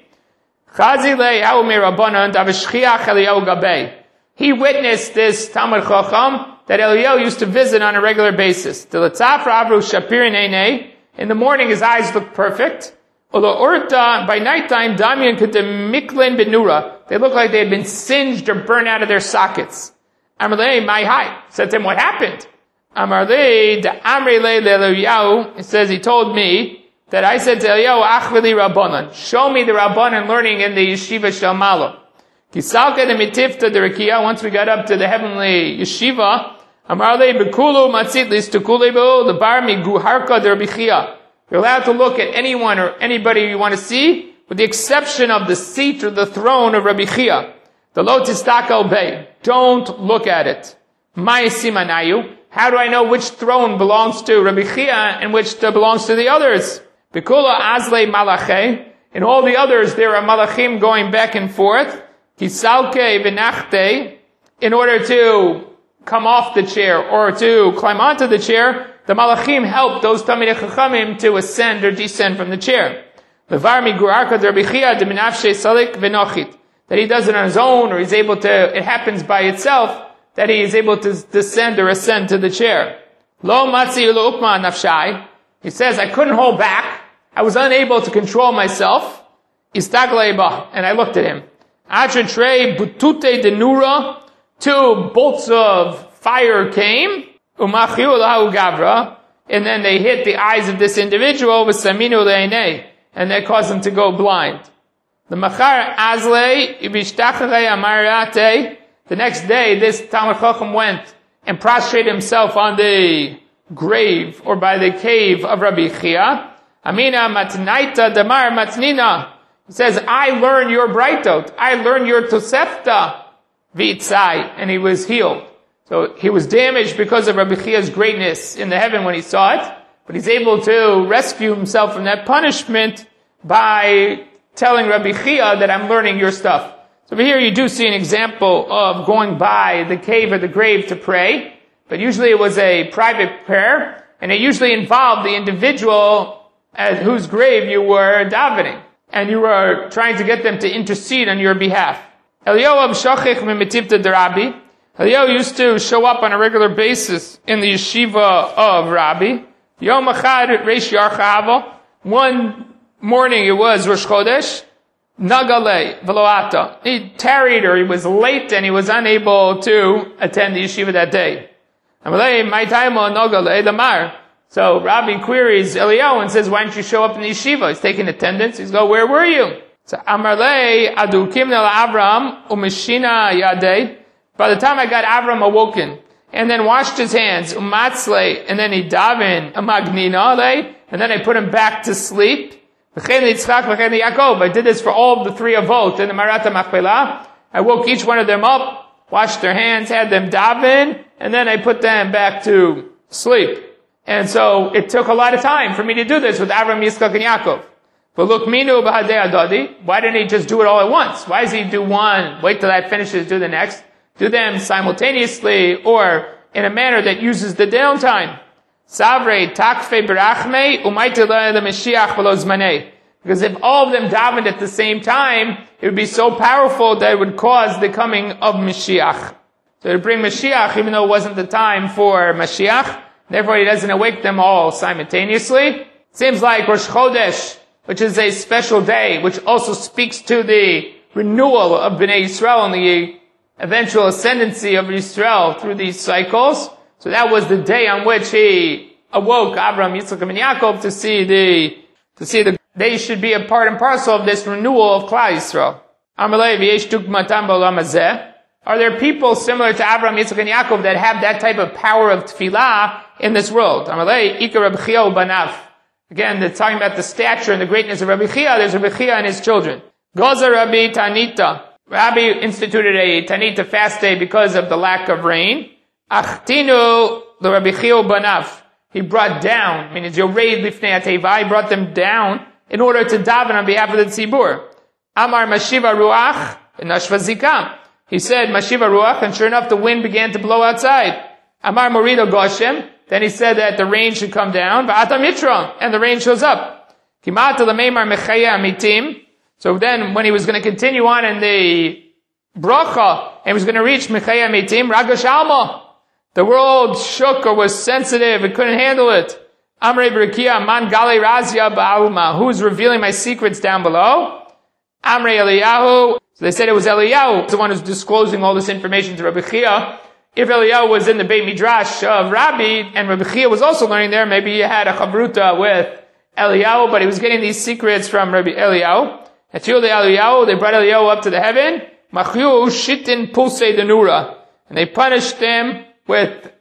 He witnessed this Talmud Chacham that Eliyahu used to visit on a regular basis. In the morning, his eyes looked perfect. By nighttime, they looked like they had been singed or burned out of their sockets. Said to him, what happened? It says, he told me that I said to Eliyahu, Achvili Rabbanan, show me the Rabbanan learning in the Yeshiva Shel Ma'ala. Once we got up to the heavenly yeshiva, you're allowed to look at anyone or anybody you want to see, with the exception of the seat or the throne of Rabbi Chia. The lo tistakel bei. Don't look at it. How do I know which throne belongs to Rabbi Chia and which belongs to the others? In all the others, there are malachim going back and forth. Kisalke v'nachte, in order to come off the chair or to climb onto the chair, the malachim help those Talmidei Chachamim to ascend or descend from the chair. That he does it on his own, or he's able to, it happens by itself, that he is able to descend or ascend to the chair. Lo matzi lo ukma nafshai. He says, I couldn't hold back. I was unable to control myself. Istaglei, and I looked at him. Atrei butute denura, 2 bolts of fire came, umachiu lahu gavra, and then they hit the eyes of this individual with saminu leinei, and that caused him to go blind. The machar azlei ibishtachalei amarate. The next day, this Talmud Chacham went and prostrated himself on the grave or by the cave of Rabbi Chia. Amina matnaita damar matnina. He says, I learned your Braitot. I learned your Tosefta. V'itzai. And he was healed. So he was damaged because of Rabbi Chia's greatness in the heaven when he saw it. But he's able to rescue himself from that punishment by telling Rabbi Chia that I'm learning your stuff. So over here you do see an example of going by the cave or the grave to pray. But usually it was a private prayer. And it usually involved the individual at whose grave you were davening. And you were trying to get them to intercede on your behalf. Eliyahu used to show up on a regular basis in the yeshiva of Rabbi. Yom Echad Reish Yarcha. One morning it was Rosh Chodesh. Nagale Veloata. He tarried, or he was late and he was unable to attend the yeshiva that day. So Rabbi queries Eliyahu and says, why didn't you show up in the yeshiva? He's taking attendance. He's go, where were you? So Amarle Adukim Nel Avram Umeshina Yadei. By the time I got Avram awoken and then washed his hands, Umatzle, and then he daven Amagnina, and then I put him back to sleep. V'chein Yitzchak, v'chein Yaakov. I did this for all of the three Avot in the Marat HaMachpelah. I woke each one of them up, washed their hands, had them daven, and then I put them back to sleep. And so it took a lot of time for me to do this with Avram, Yitzchak, and Yaakov. But look, Minu b'hadei adadi. Why didn't he just do it all at once? Why does he do one, wait till that finishes, do the next? Do them simultaneously or in a manner that uses the downtime. Savrei takfe berachme umaytila the Mashiach v'lo zmanei. Because if all of them davened at the same time, it would be so powerful that it would cause the coming of Mashiach. So to bring Mashiach, even though it wasn't the time for Mashiach, therefore he doesn't awake them all simultaneously. Seems like Rosh Chodesh, which is a special day, which also speaks to the renewal of Bnei Yisrael and the eventual ascendancy of Yisrael through these cycles. So that was the day on which he awoke Avraham, Yitzchak, and Yaakov to see the they should be a part and parcel of this renewal of Klal Yisrael. Are there people similar to Avraham, Yitzchak, and Yaakov that have that type of power of tefillah in this world? Again, they're talking about the stature and the greatness of Rabbi Chia. There's Rabbi Chia and his children. Goza Rabbi Tanita. Rabbi instituted a Tanita fast day because of the lack of rain. Achtinu the Rabbi Chia banav. He brought down, meaning Yoreid Lifnei Ateva, he brought them down in order to daven on behalf of the tzibur. Amar Mashiva Ruach Nashva Zikam. He said Mashiva Ruach, and sure enough the wind began to blow outside. Amar Morido Goshem. Then he said that the rain should come down. Va'ata Mitra, and the rain shows up. Kimata Lameimar Mechaya Amitim. So then when he was going to continue on in the bracha, and he was going to reach Mechaya Amitim, Ragash Alma. The world shook or was sensitive, it couldn't handle it. Amrei B'Rekia Man Gali Razia Ba'alma. Who's revealing my secrets down below? Amrei Eliyahu. So they said it was Eliyahu, the one who's disclosing all this information to Rabbi Chia. If Eliyahu was in the Beit Midrash of Rabbi, and Rabbi Chia was also learning there, maybe he had a chavruta with Eliyahu, but he was getting these secrets from Rabbi Eliyahu. Atil Eliyahu, they brought Eliyahu up to the heaven. Machyu shitin pulsei denura. And they punished him with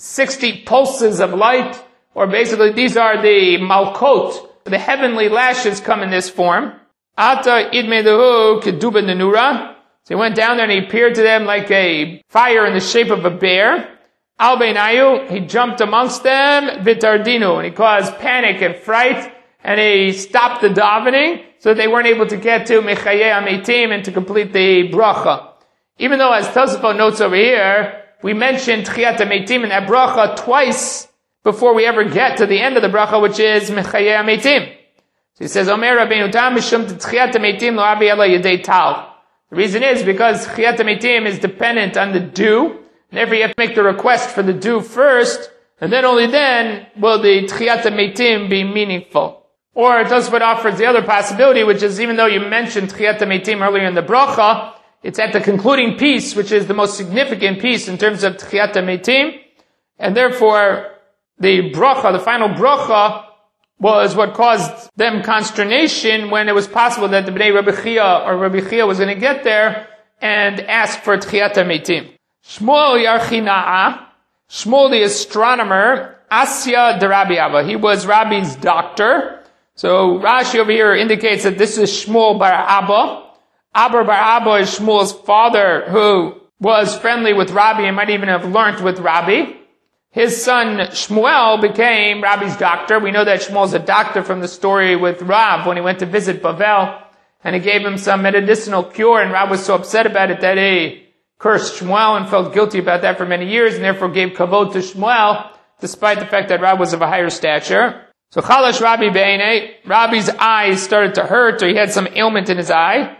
60 pulses of light, or basically these are the malkot. The heavenly lashes come in this form. Ata idmeduhu keduba denura. So he went down there and he appeared to them like a fire in the shape of a bear. Al beinayu, he jumped amongst them, vitardinu, and he caused panic and fright, and he stopped the davening, so that they weren't able to get to Mechayeh Ametim and to complete the bracha. Even though, as Tosafot notes over here, we mentioned Tchiyat Ametim in that bracha twice before we ever get to the end of the bracha, which is Mechayeh Ametim. So he says, Omer Rabbeinu Tam Mishum Tchiyat Ametim Lo Avi Ela Yedei Tal. The reason is because Tchiyat Ametim is dependent on the dew, and therefore you have to make the request for the dew first, and then only then will the Tchiyat Ametim be meaningful. Or Tosafot offers the other possibility, which is even though you mentioned Tchiyat Ametim earlier in the bracha, it's at the concluding piece, which is the most significant piece in terms of Tchiyat Ametim, and therefore the bracha, the final bracha, was what caused them consternation when it was possible that the Bnei Rabbi Chia or Rabbi Chia was going to get there and ask for Tchiyat Ametim. Shmuel Yarchina'a, Shmuel the astronomer, Asya de Rabbi Abba. He was Rabbi's doctor. So Rashi over here indicates that this is Shmuel bar Abba. Abba bar Abba is Shmuel's father, who was friendly with Rabbi and might even have learnt with Rabbi. His son Shmuel became Rabbi's doctor. We know that Shmuel's a doctor from the story with Rav when he went to visit Bavel, and he gave him some medicinal cure, and Rav was so upset about it that he cursed Shmuel and felt guilty about that for many years, and therefore gave kavod to Shmuel, despite the fact that Rav was of a higher stature. So Chalash Rabbi Beinei, Rabbi's eyes started to hurt, or he had some ailment in his eye.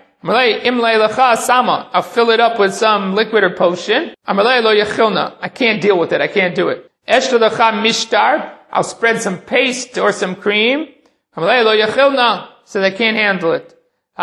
I'll fill it up with some liquid or potion. I can't deal with it. I can't do it. I'll spread some paste or some cream. So they can't handle it.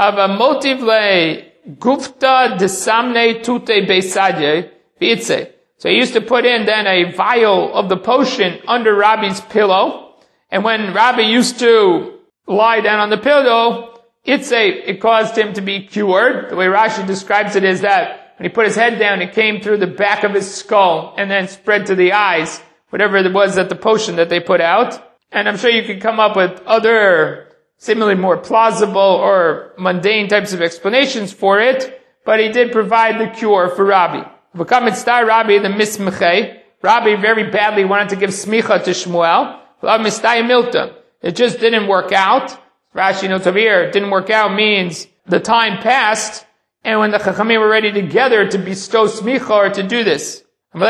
So he used to put in then a vial of the potion under Rabbi's pillow. And when Rabbi used to lie down on the pillow, it caused him to be cured. The way Rashi describes it is that when he put his head down, it came through the back of his skull and then spread to the eyes, whatever it was that the potion that they put out. And I'm sure you could come up with other seemingly more plausible or mundane types of explanations for it, but he did provide the cure for Rabbi. Rabbi, the mismechei. Rabbi very badly wanted to give smicha to Shmuel. It just didn't work out. Rashi notes over here, it didn't work out means the time passed, and when the Chachamim were ready together to bestow smicha or to do this.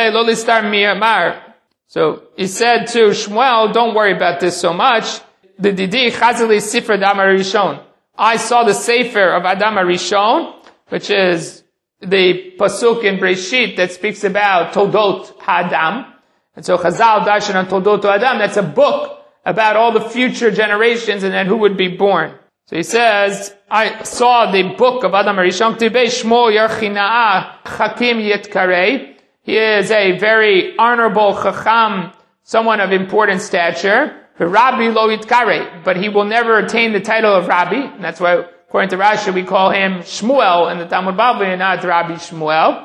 So he said to Shmuel, don't worry about this so much. I saw the Sefer of Adam HaRishon, which is the pasuk in Breshit that speaks about Toldot HaAdam. And so Chazal Darshan on Toldot HaAdam, that's a book about all the future generations and then who would be born. So he says, I saw the book of Adam HaRishon, Shmo Yerchina'ah Chakim Yitkarei. He is a very honorable Chacham, someone of important stature. Rabbi lo yitkare, but he will never attain the title of Rabbi. And that's why, according to Rashi, we call him Shmuel in the Talmud Bavli and not Rabbi Shmuel.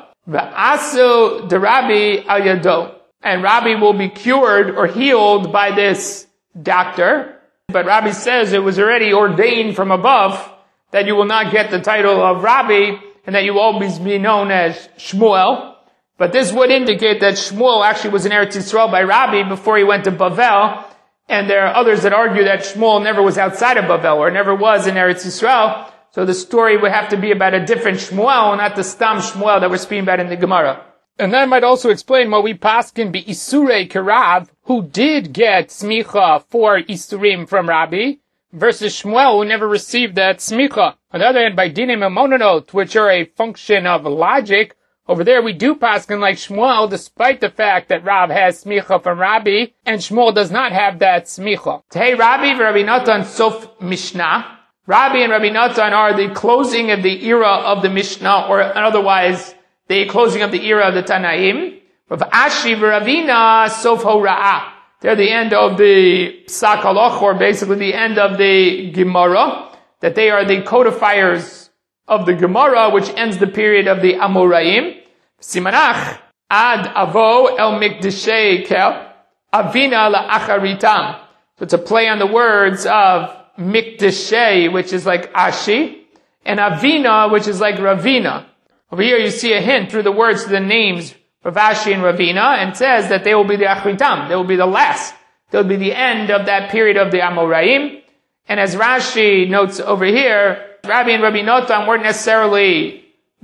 V'asu de Rabbi al yado. And Rabbi will be cured or healed by this doctor. But Rabbi says it was already ordained from above that you will not get the title of Rabbi and that you will always be known as Shmuel. But this would indicate that Shmuel actually was in Eretz Yisrael by Rabbi before he went to Bavel. And there are others that argue that Shmuel never was outside of Bavel or never was in Eretz Yisrael. So the story would have to be about a different Shmuel, not the Stam Shmuel that we're speaking about in the Gemara. And that might also explain why we paskin be Isurei Kerav, who did get smicha for Isurim from Rabbi, versus Shmuel, who never received that smicha. On the other hand, by Dinim and Mononot, which are a function of logic, over there we do paskin like Shmuel, despite the fact that Rav has smicha from Rabbi, and Shmuel does not have that smicha. Hey, Rabbi and Rabbi Natan Sof Mishnah. Rabbi and Rabbi Natan are the closing of the era of the Mishnah, or otherwise, the closing of the era of the Tanaim. Rav Ashi and Ravina Sof Hora'ah. They're the end of the Psak Halacha, or basically the end of the Gemara, that they are the codifiers of the Gemara, which ends the period of the Amoraim. Simanach, ad avo el mikdeshei kel, avina la'acharitam. So it's a play on the words of mikdeshei, which is like Ashi, and avina, which is like Ravina. Over here you see a hint through the words to the names Rav Ashi and Ravina, and it says that they will be the achritam, they will be the last. They will be the end of that period of the Amoraim. And as Rashi notes over here, Rabbi and Rabbi Natan weren't necessarily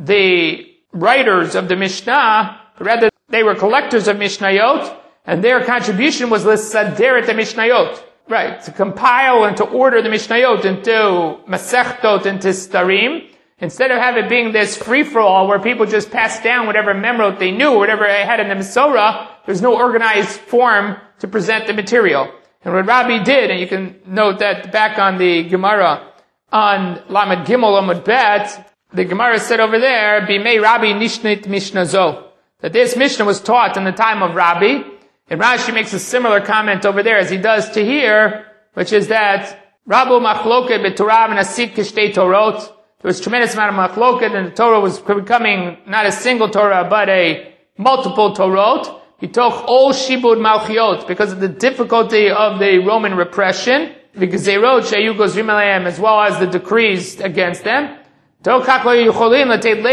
the writers of the Mishnah, but rather they were collectors of Mishnayot, and their contribution was l'saderet the Mishnayot. Right, to compile and to order the Mishnayot into Masechtot, into Starim, instead of have it being this free-for-all where people just passed down whatever memrot they knew, whatever they had in the Masorah, there's no organized form to present the material. And what Rabbi did, and you can note that back on the Gemara, on Lamed Gimel Amud Bet, the Gemara said over there, Bimei Rabbi Nishnit Mishnazo, that this Mishnah was taught in the time of Rabbi. And Rashi makes a similar comment over there as he does to here, which is that Rabu Machloket B'Torah V'Nasit Kishtei Torot. There was a tremendous amount of Machloket, and the Torah was becoming not a single Torah, but a multiple Torot. Bitoch Ol Shibud Malchiot, because of the difficulty of the Roman repression, the Gezerot Shayu Gozrim Aleim, as well as the decrees against them. They couldn't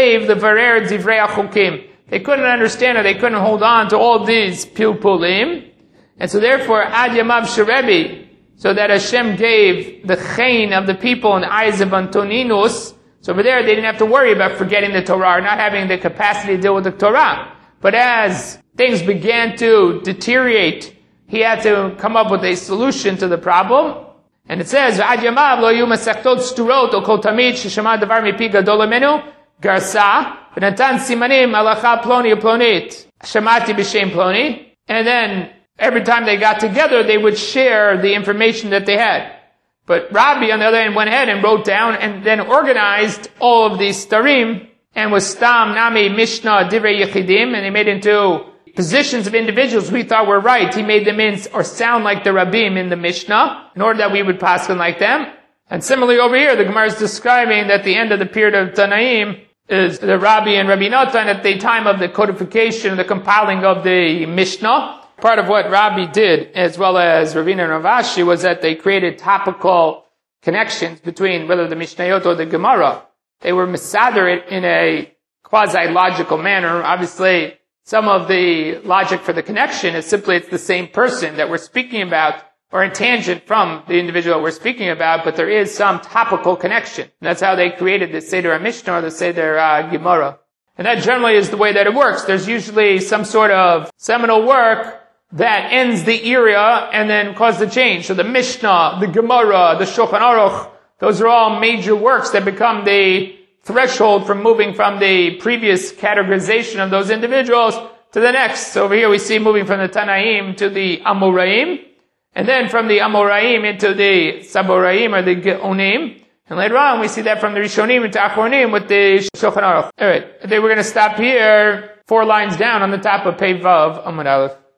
understand or they couldn't hold on to all these pilpulim. And so therefore, Ad Yamav Sherebi, so that Hashem gave the chain of the people in the eyes of Antoninus. So over there, they didn't have to worry about forgetting the Torah, or not having the capacity to deal with the Torah. But as things began to deteriorate, he had to come up with a solution to the problem. And it says, Ad Yamav lo yu masechtot sturot o kol tamid sheshama davar mipi gadol amenu garsa v'natan simanim alacha ploni uplonit shamati b'shem ploni. And then every time they got together, they would share the information that they had. But Rabbi, on the other hand, went ahead and wrote down and then organized all of these starim, and was stam nami mishnah divrei yechidim, and they made into positions of individuals we thought were right. He made them in or sound like the Rabbim in the Mishnah, in order that we would paskin like them. And similarly over here, the Gemara is describing that the end of the period of Tanaim is the Rabbi and Rabbi Natan at the time of the codification, the compiling of the Mishnah. Part of what Rabbi did, as well as Ravina and Rav Ashi, was that they created topical connections between whether the Mishnayot or the Gemara. They were misader it in a quasi-logical manner. Obviously, some of the logic for the connection is simply it's the same person that we're speaking about, or a tangent from the individual we're speaking about, but there is some topical connection. And that's how they created the Seder HaMishnah or the Seder Gemara. And that generally is the way that it works. There's usually some sort of seminal work that ends the era and then causes the change. So the Mishnah, the Gemara, the Shulchan Aruch, those are all major works that become the threshold for moving from the previous categorization of those individuals to the next. So over here we see moving from the Tanaim to the Amoraim, and then from the Amoraim into the Saboraim or the Geonim. And later on we see that from the Rishonim into Achronim with the Shulchan Aruch. Alright, I think we're going to stop here, 4 lines down on the top of Pei Vav Amud Aleph.